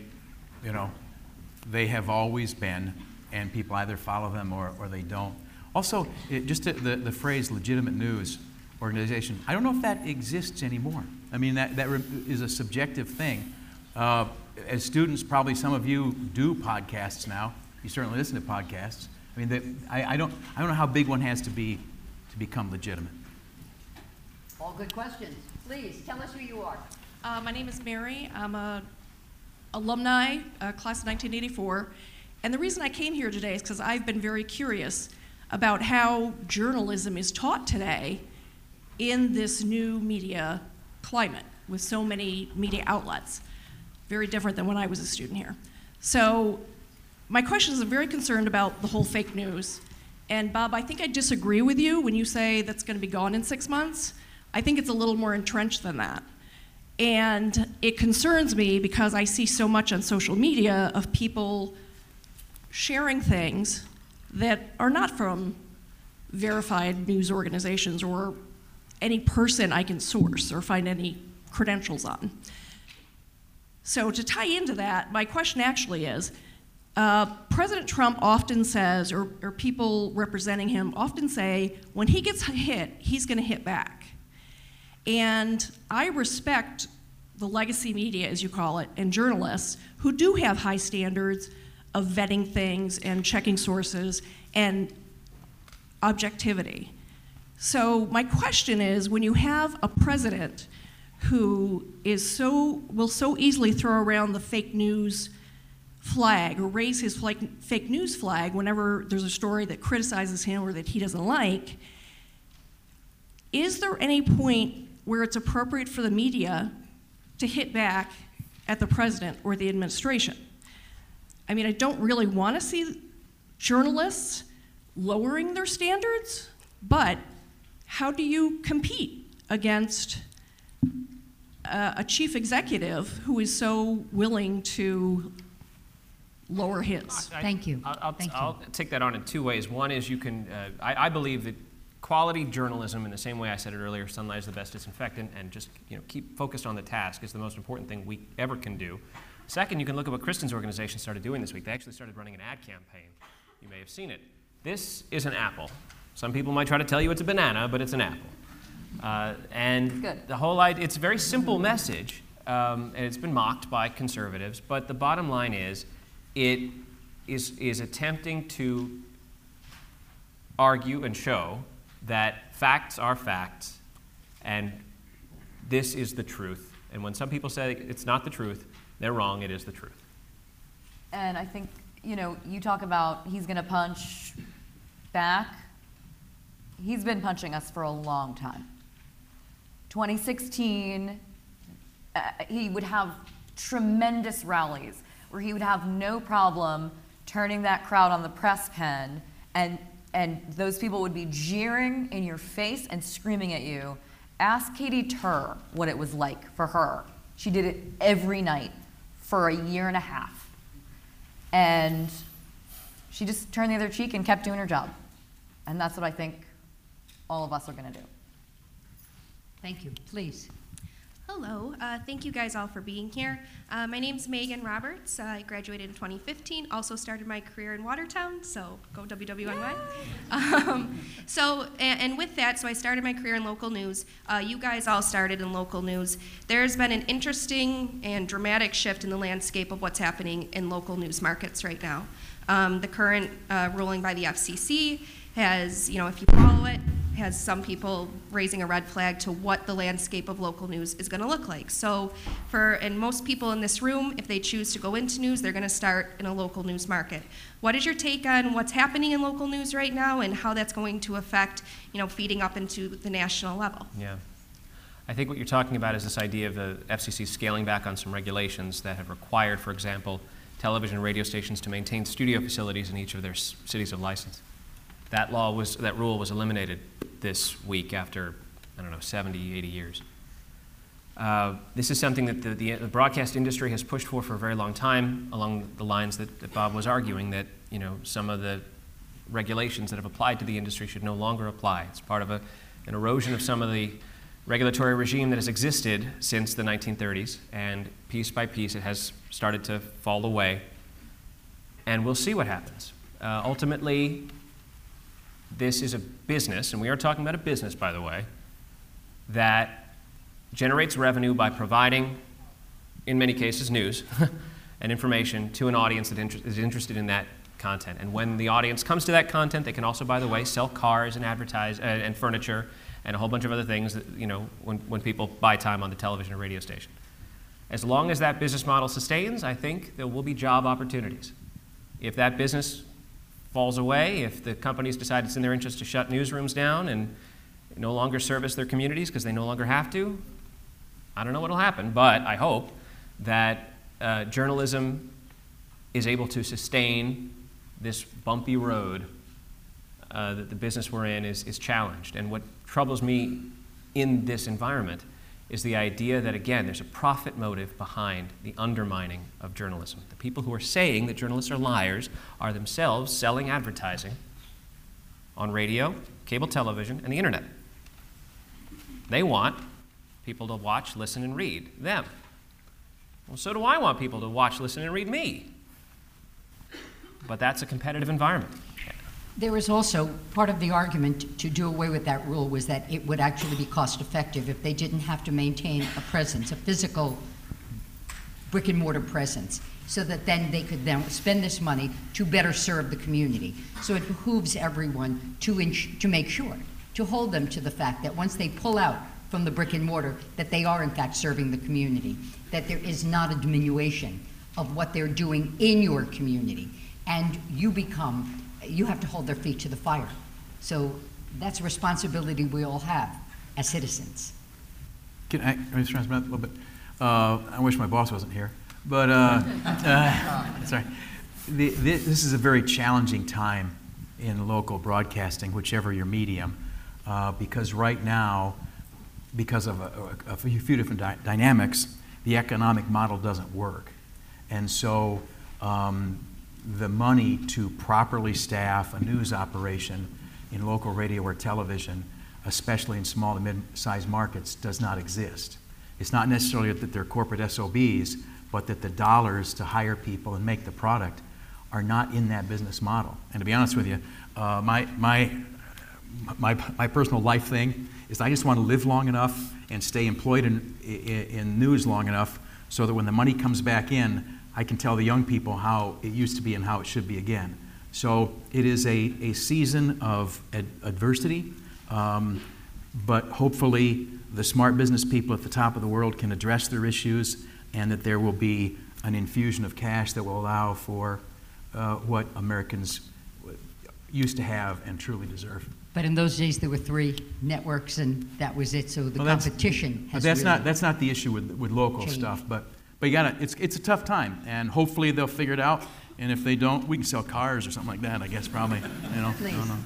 [SPEAKER 5] have always been, and people either follow them or they don't. Also, the phrase legitimate news organization, I don't know if that exists anymore. I mean, that is a subjective thing. As students, probably some of you do podcasts now. You certainly listen to podcasts. I mean, I don't know how big one has to be to become legitimate.
[SPEAKER 2] All good questions. Please, tell us who you are.
[SPEAKER 7] My name is Mary. I'm a alumni, class of 1984. And the reason I came here today is because I've been very curious about how journalism is taught today in this new media climate with so many media outlets. Very different than when I was a student here. So my question is, I'm very concerned about the whole fake news. And Bob, I think I disagree with you when you say that's going to be gone in 6 months. I think it's a little more entrenched than that. And it concerns me because I see so much on social media of people sharing things that are not from verified news organizations or any person I can source or find any credentials on. So to tie into that, my question actually is, President Trump often says, or people representing him often say, when he gets hit, he's going to hit back. And I respect the legacy media, as you call it, and journalists who do have high standards of vetting things and checking sources and objectivity. So my question is, when you have a president who will so easily throw around the fake news flag or raise his fake news flag whenever there's a story that criticizes him or that he doesn't like, is there any point where it's appropriate for the media to hit back at the president or the administration? I mean, I don't really want to see journalists lowering their standards, but how do you compete against a chief executive who is so willing to lower his?
[SPEAKER 2] Thank you.
[SPEAKER 3] I'll take that on in two ways. One is you can, I believe that quality journalism, in the same way I said it earlier, sunlight is the best disinfectant, and just keep focused on the task is the most important thing we ever can do. Second, you can look at what Kristen's organization started doing this week. They actually started running an ad campaign. You may have seen it. This is an apple. Some people might try to tell you it's a banana, but it's an apple. And
[SPEAKER 6] Good.
[SPEAKER 3] the whole idea, it's a very simple message, and it's been mocked by conservatives, but the bottom line is, it is attempting to argue and show that facts are facts, and this is the truth. And when some people say it's not the truth, they're wrong, it is the truth.
[SPEAKER 6] And I think, you talk about he's going to punch back. He's been punching us for a long time. 2016, he would have tremendous rallies where he would have no problem turning that crowd on the press pen, and those people would be jeering in your face and screaming at you. Ask Katie Tur what it was like for her. She did it every night for a year and a half. And she just turned the other cheek and kept doing her job. And that's what I think all of us are going to do.
[SPEAKER 2] Thank you. Please.
[SPEAKER 8] Hello. Thank you guys all for being here. My name's Megan Roberts. I graduated in 2015. Also started my career in Watertown, so go WWNY. And with that, so I started my career in local news. You guys all started in local news. There's been an interesting and dramatic shift in the landscape of what's happening in local news markets right now. The current ruling by the FCC has, if you follow it, has some people raising a red flag to what the landscape of local news is going to look like. So and most people in this room, if they choose to go into news, they're going to start in a local news market. What is your take on what's happening in local news right now and how that's going to affect, feeding up into the national level?
[SPEAKER 3] Yeah. I think what you're talking about is this idea of the FCC scaling back on some regulations that have required, for example, television and radio stations to maintain studio facilities in each of their cities of license. That rule was eliminated this week after, 70, 80 years. This is something that the broadcast industry has pushed for a very long time, along the lines that Bob was arguing, that some of the regulations that have applied to the industry should no longer apply. It's part of an erosion of some of the regulatory regime that has existed since the 1930s, and piece by piece it has started to fall away, and we'll see what happens. Ultimately, this is a business, and we are talking about a business, by the way, that generates revenue by providing, in many cases, news and information to an audience that is interested in that content. And when the audience comes to that content, they can also, by the way, sell cars and advertise and furniture and a whole bunch of other things that, when people buy time on the television or radio station. As long as that business model sustains, I think there will be job opportunities. If that business falls away, if the companies decide it's in their interest to shut newsrooms down and no longer service their communities because they no longer have to, I don't know what will happen, but I hope that journalism is able to sustain this bumpy road that the business we're in is challenged. And what troubles me in this environment is the idea that, again, there's a profit motive behind the undermining of journalism. The people who are saying that journalists are liars are themselves selling advertising on radio, cable television, and the internet. They want people to watch, listen, and read them. Well, so do I want people to watch, listen, and read me. But that's a competitive environment.
[SPEAKER 2] There was also part of the argument to do away with that rule was that it would actually be cost effective if they didn't have to maintain a presence, a physical brick and mortar presence, so that then they could then spend this money to better serve the community. So it behooves everyone to make sure, to hold them to the fact that once they pull out from the brick and mortar, that they are in fact serving the community, that there is not a diminution of what they're doing in your community, and you have to hold their feet to the fire. So that's a responsibility we all have as citizens.
[SPEAKER 5] Can I just transmit a little bit? I wish my boss wasn't here, but sorry. This is a very challenging time in local broadcasting, whichever your medium. because right now, because of a few different dynamics, the economic model doesn't work. And so the money to properly staff a news operation in local radio or television, especially in small to mid-sized markets, does not exist. It's not necessarily that they're corporate SOBs, but that the dollars to hire people and make the product are not in that business model. And to be honest with you, my personal life thing is I just want to live long enough and stay employed in news long enough so that when the money comes back in, I can tell the young people how it used to be and how it should be again. So it is a season of adversity, but hopefully the smart business people at the top of the world can address their issues, and that there will be an infusion of cash that will allow for what Americans used to have and truly deserve.
[SPEAKER 2] But in those days, there were 3 networks, and that was it. So the competition has
[SPEAKER 5] that's
[SPEAKER 2] really
[SPEAKER 5] not the issue with local
[SPEAKER 2] changed.
[SPEAKER 5] stuff. But you gotta. It's a tough time, and hopefully they'll figure it out. And if they don't, we can sell cars or something like that. I guess probably. You know. I don't know.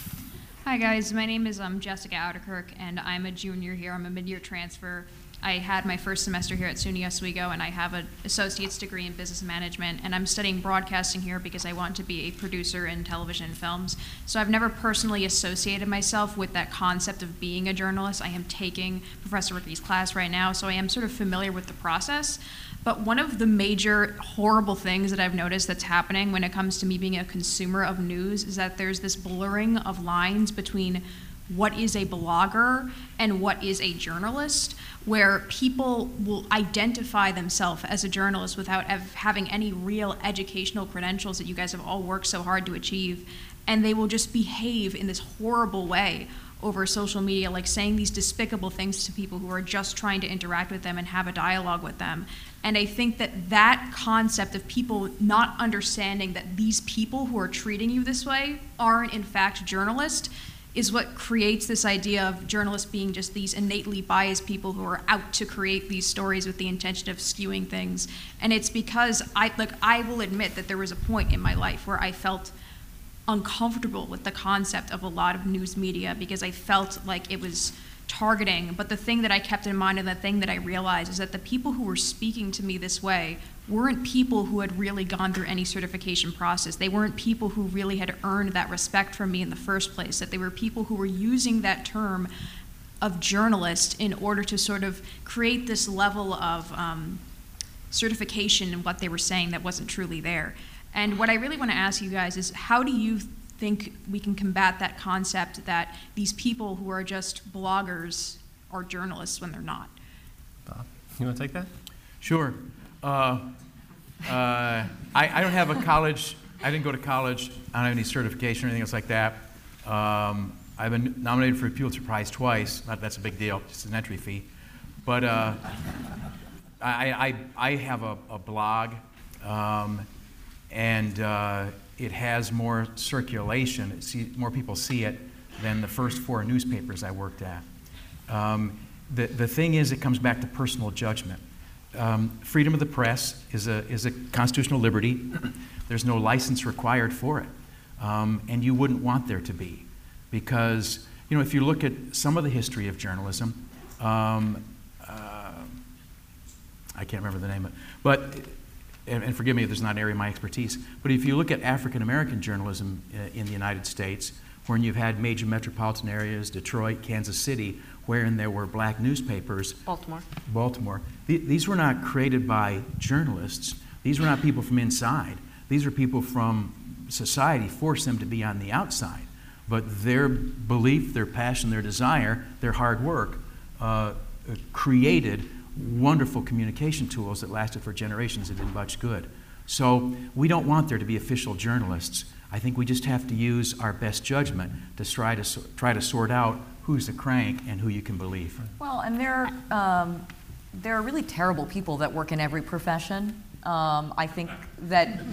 [SPEAKER 9] Hi guys, my name is Jessica Ouderkirk, and I'm a junior here. I'm a mid-year transfer. I had my first semester here at SUNY Oswego, and I have an associate's degree in business management, and I'm studying broadcasting here because I want to be a producer in television and films. So I've never personally associated myself with that concept of being a journalist. I am taking Professor Ricky's class right now, so I am sort of familiar with the process. But one of the major horrible things that I've noticed that's happening when it comes to me being a consumer of news is that there's this blurring of lines between what is a blogger and what is a journalist, where people will identify themselves as a journalist without having any real educational credentials that you guys have all worked so hard to achieve, and they will just behave in this horrible way over social media, like saying these despicable things to people who are just trying to interact with them and have a dialogue with them. And I think that that concept of people not understanding that these people who are treating you this way aren't in fact journalists is what creates this idea of journalists being just these innately biased people who are out to create these stories with the intention of skewing things. And it's because I will admit that there was a point in my life where I felt uncomfortable with the concept of a lot of news media because I felt like it was targeting. But the thing that I kept in mind and the thing that I realized is that the people who were speaking to me this way weren't people who had really gone through any certification process. They weren't people who really had earned that respect from me in the first place, that they were people who were using that term of journalist in order to sort of create this level of certification in what they were saying that wasn't truly there. And what I really want to ask you guys is, how do you think we can combat that concept that these people who are just bloggers are journalists when they're not?
[SPEAKER 3] Bob, you want to take that?
[SPEAKER 5] Sure. I don't have a college, I didn't go to college, I don't have any certification or anything else like that. I've been nominated for a Pulitzer Prize twice. Not that's a big deal, just an entry fee. But I have a blog, and it has more circulation. More people see it than the first 4 newspapers I worked at. The thing is, it comes back to personal judgment. Freedom of the press is a constitutional liberty. There's no license required for it, and you wouldn't want there to be, because if you look at some of the history of journalism, I can't remember the name of it, but and forgive me if there's not an area of my expertise, but if you look at African American journalism in the United States, when you've had major metropolitan areas, Detroit, Kansas City, wherein there were black newspapers. Baltimore. These were not created by journalists. These were not people from inside. These were people from society, forced them to be on the outside. But their belief, their passion, their desire, their hard work created wonderful communication tools that lasted for generations and did much good. So we don't want there to be official journalists. I think we just have to use our best judgment to try to sort out who's the crank and who you can believe.
[SPEAKER 6] Well, and there are really terrible people that work in every profession. I think that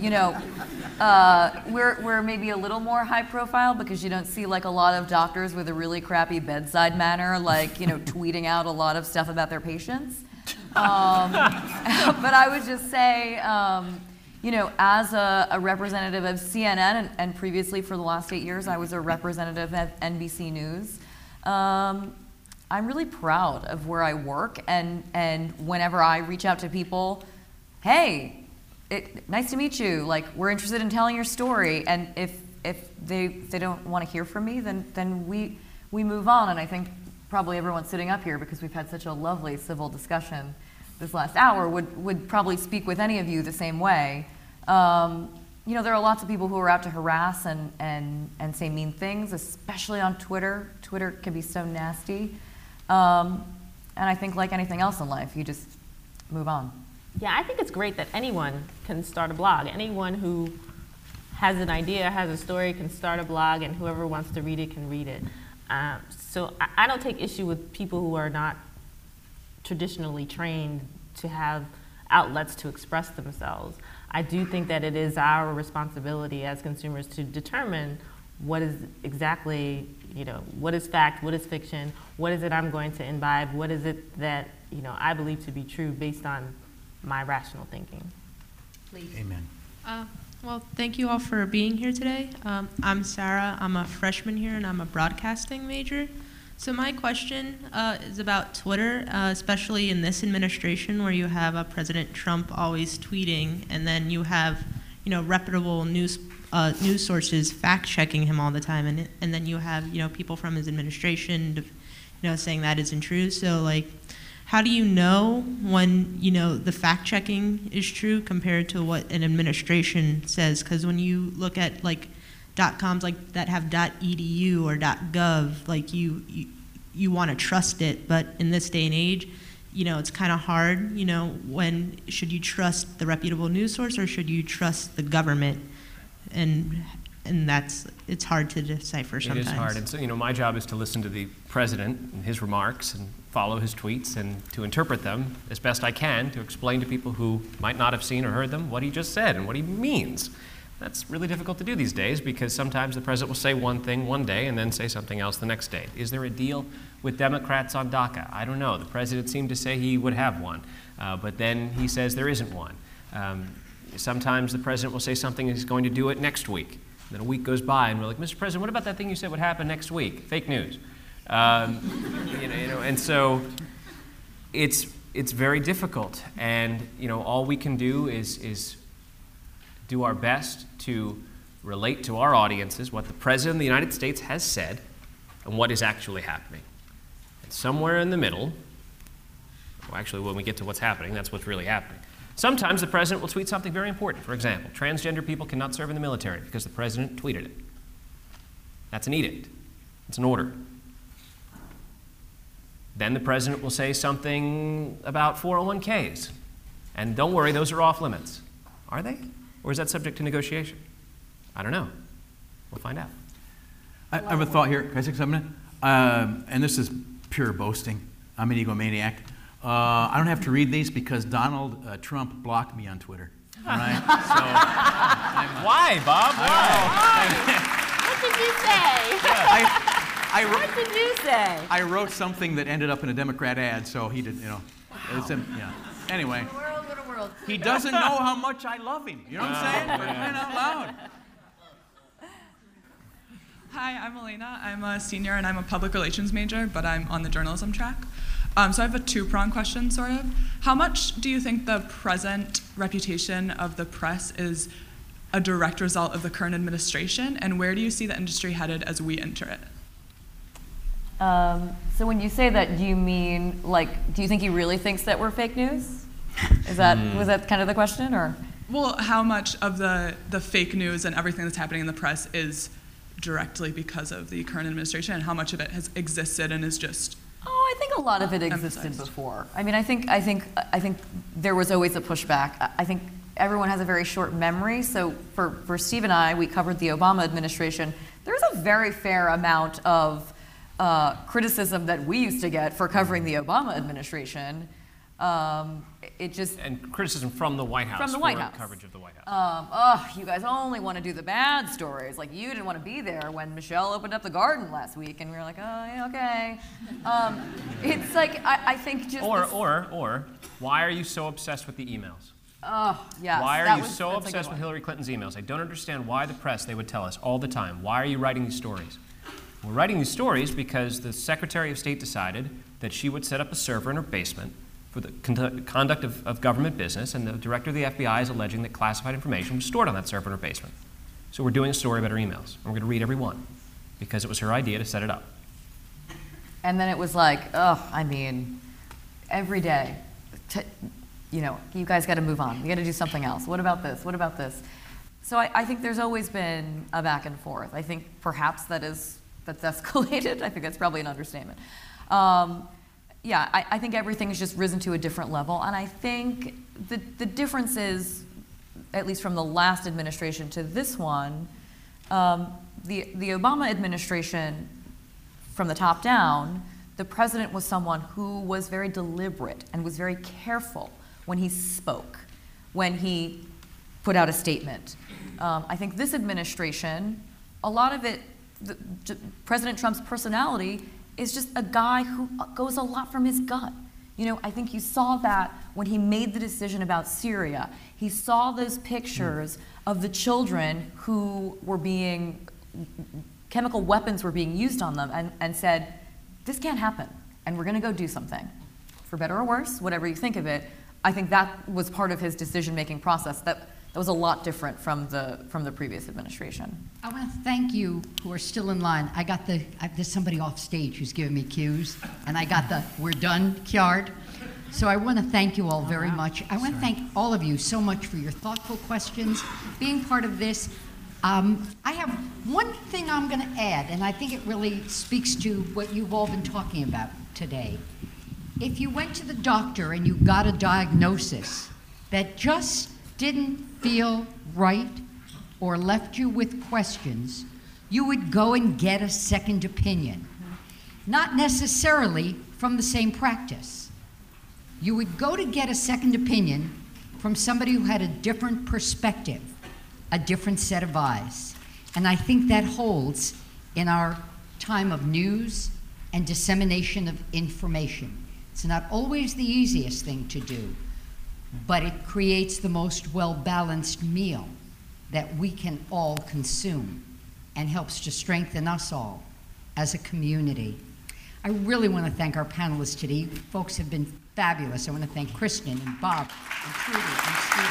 [SPEAKER 6] we're maybe a little more high profile because you don't see like a lot of doctors with a really crappy bedside manner, like tweeting out a lot of stuff about their patients. But I would just say, as a representative of CNN and previously for the last 8 years, I was a representative at NBC News. I'm really proud of where I work, and whenever I reach out to people, hey, nice to meet you. Like, we're interested in telling your story, and if they don't want to hear from me, then we move on. And I think probably everyone sitting up here, because we've had such a lovely civil discussion this last hour, would probably speak with any of you the same way. You know, there are lots of people who are out to harass and say mean things, especially on Twitter. Twitter can be so nasty. And I think, like anything else in life, you just move on.
[SPEAKER 4] Yeah, I think it's great that anyone can start a blog. Anyone who has an idea, has a story, can start a blog, and whoever wants to read it can read it. So I don't take issue with people who are not traditionally trained to have outlets to express themselves. I do think that it is our responsibility as consumers to determine what is exactly, you know, what is fact, what is fiction, what is it I'm going to imbibe, what is it that, you know, I believe to be true based on my rational thinking.
[SPEAKER 6] Please.
[SPEAKER 5] Amen.
[SPEAKER 10] Well, thank you all for being here today. I'm Sarah. I'm a freshman here, and I'm a broadcasting major. So my question is about Twitter, especially in this administration where you have President Trump always tweeting, and then you have, you know, reputable news sources fact-checking him all the time, and then you have, you know, people from his administration, you know, saying that isn't true. So, like, how do you know when, you know, the fact-checking is true compared to what an administration says? Because when you look at, like, .coms like that have .edu or .gov, like you want to trust it, but in this day and age, you know, it's kind of hard, you know, when should you trust the reputable news source or should you trust the government? And it's hard to decipher sometimes.
[SPEAKER 3] It is hard, and so, you know, my job is to listen to the president and his remarks and follow his tweets and to interpret them as best I can to explain to people who might not have seen or heard them what he just said and what he means. That's really difficult to do these days because sometimes the president will say one thing one day and then say something else the next day. Is there a deal with Democrats on DACA? I don't know. The president seemed to say he would have one, but then he says there isn't one. Sometimes the president will say something and he's going to do it next week. Then a week goes by and we're like, Mr. President, what about that thing you said would happen next week? Fake news. And so it's very difficult. And, you know, all we can do is do our best to relate to our audiences what the President of the United States has said and what is actually happening. And somewhere in the middle, well, actually, when we get to what's happening, that's what's really happening. Sometimes the President will tweet something very important. For example, transgender people cannot serve in the military because the President tweeted it. That's an edict. It's an order. Then the President will say something about 401ks. And don't worry, those are off limits. Are they? Or is that subject to negotiation? I don't know. We'll find out.
[SPEAKER 5] I have a thought here. Can I say something? And this is pure boasting. I'm an egomaniac. I don't have to read these because Donald Trump blocked me on Twitter. All right? So,
[SPEAKER 3] why, Bob? Why?
[SPEAKER 4] What did you say? What did you say?
[SPEAKER 5] I wrote something that ended up in a Democrat ad, so he did, you know. Wow. Yeah. Anyway.
[SPEAKER 6] World.
[SPEAKER 5] He doesn't know how much I love him. You know what I'm saying? For crying out loud.
[SPEAKER 11] Hi, I'm Elena. I'm a senior and I'm a public relations major, but I'm on the journalism track. So I have a two-pronged question, sort of. How much do you think the present reputation of the press is a direct result of the current administration, and where do you see the industry headed as we enter it?
[SPEAKER 6] So when you say that, do you mean, like, do you think he really thinks that we're fake news? Was that kind of the question, or?
[SPEAKER 11] Well, how much of the fake news and everything that's happening in the press is directly because of the current administration, and how much of it has existed and is just?
[SPEAKER 6] Oh, I think a lot of it existed before. I mean, I think there was always a pushback. I think everyone has a very short memory. So for Steve and I, we covered the Obama administration. There's a very fair amount of criticism that we used to get for covering the Obama administration.
[SPEAKER 3] And criticism from the White House.
[SPEAKER 6] From the White House.
[SPEAKER 3] Coverage of the White House.
[SPEAKER 6] You guys only want to do the bad stories. Like, you didn't want to be there when Michelle opened up the garden last week, and we were like, oh, yeah, okay. It's like, I think just
[SPEAKER 3] Or, why are you so obsessed with the emails?
[SPEAKER 6] Oh, yes.
[SPEAKER 3] Why are you so obsessed with Hillary Clinton's emails? I don't understand why the press, they would tell us all the time, why are you writing these stories? We're writing these stories because the Secretary of State decided that she would set up a server in her basement for the conduct of government business, and the director of the FBI is alleging that classified information was stored on that server in her basement. So we're doing a story about her emails, and we're going to read every one because it was her idea to set it up.
[SPEAKER 6] And then it was like, oh, I mean, every day, you guys got to move on. You got to do something else. What about this? What about this? So I think there's always been a back and forth. I think perhaps that's escalated. I think that's probably an understatement. I think everything's just risen to a different level. And I think the difference is, at least from the last administration to this one, the Obama administration, from the top down, the president was someone who was very deliberate and was very careful when he spoke, when he put out a statement. I think this administration, a lot of it, President Trump's personality is just a guy who goes a lot from his gut. I think you saw that when he made the decision about Syria. He saw those pictures of the children who were chemical weapons were being used on them and said, this can't happen, and we're gonna go do something. For better or worse, whatever you think of it, I think that was part of his decision-making process. That was a lot different from the previous administration.
[SPEAKER 2] I want to thank you who are still in line. There's somebody off stage who's giving me cues, and I got the "we're done" card. So I want to thank you all very much. I want to thank all of you so much for your thoughtful questions, being part of this. I have one thing I'm going to add, and I think it really speaks to what you've all been talking about today. If you went to the doctor and you got a diagnosis that just didn't feel right or left you with questions, you would go and get a second opinion. Not necessarily from the same practice. You would go to get a second opinion from somebody who had a different perspective, a different set of eyes. And I think that holds in our time of news and dissemination of information. It's not always the easiest thing to do, but it creates the most well-balanced meal that we can all consume and helps to strengthen us all as a community. I really want to thank our panelists today. You folks have been fabulous. I want to thank Kristen and Bob and Trudy and Steve.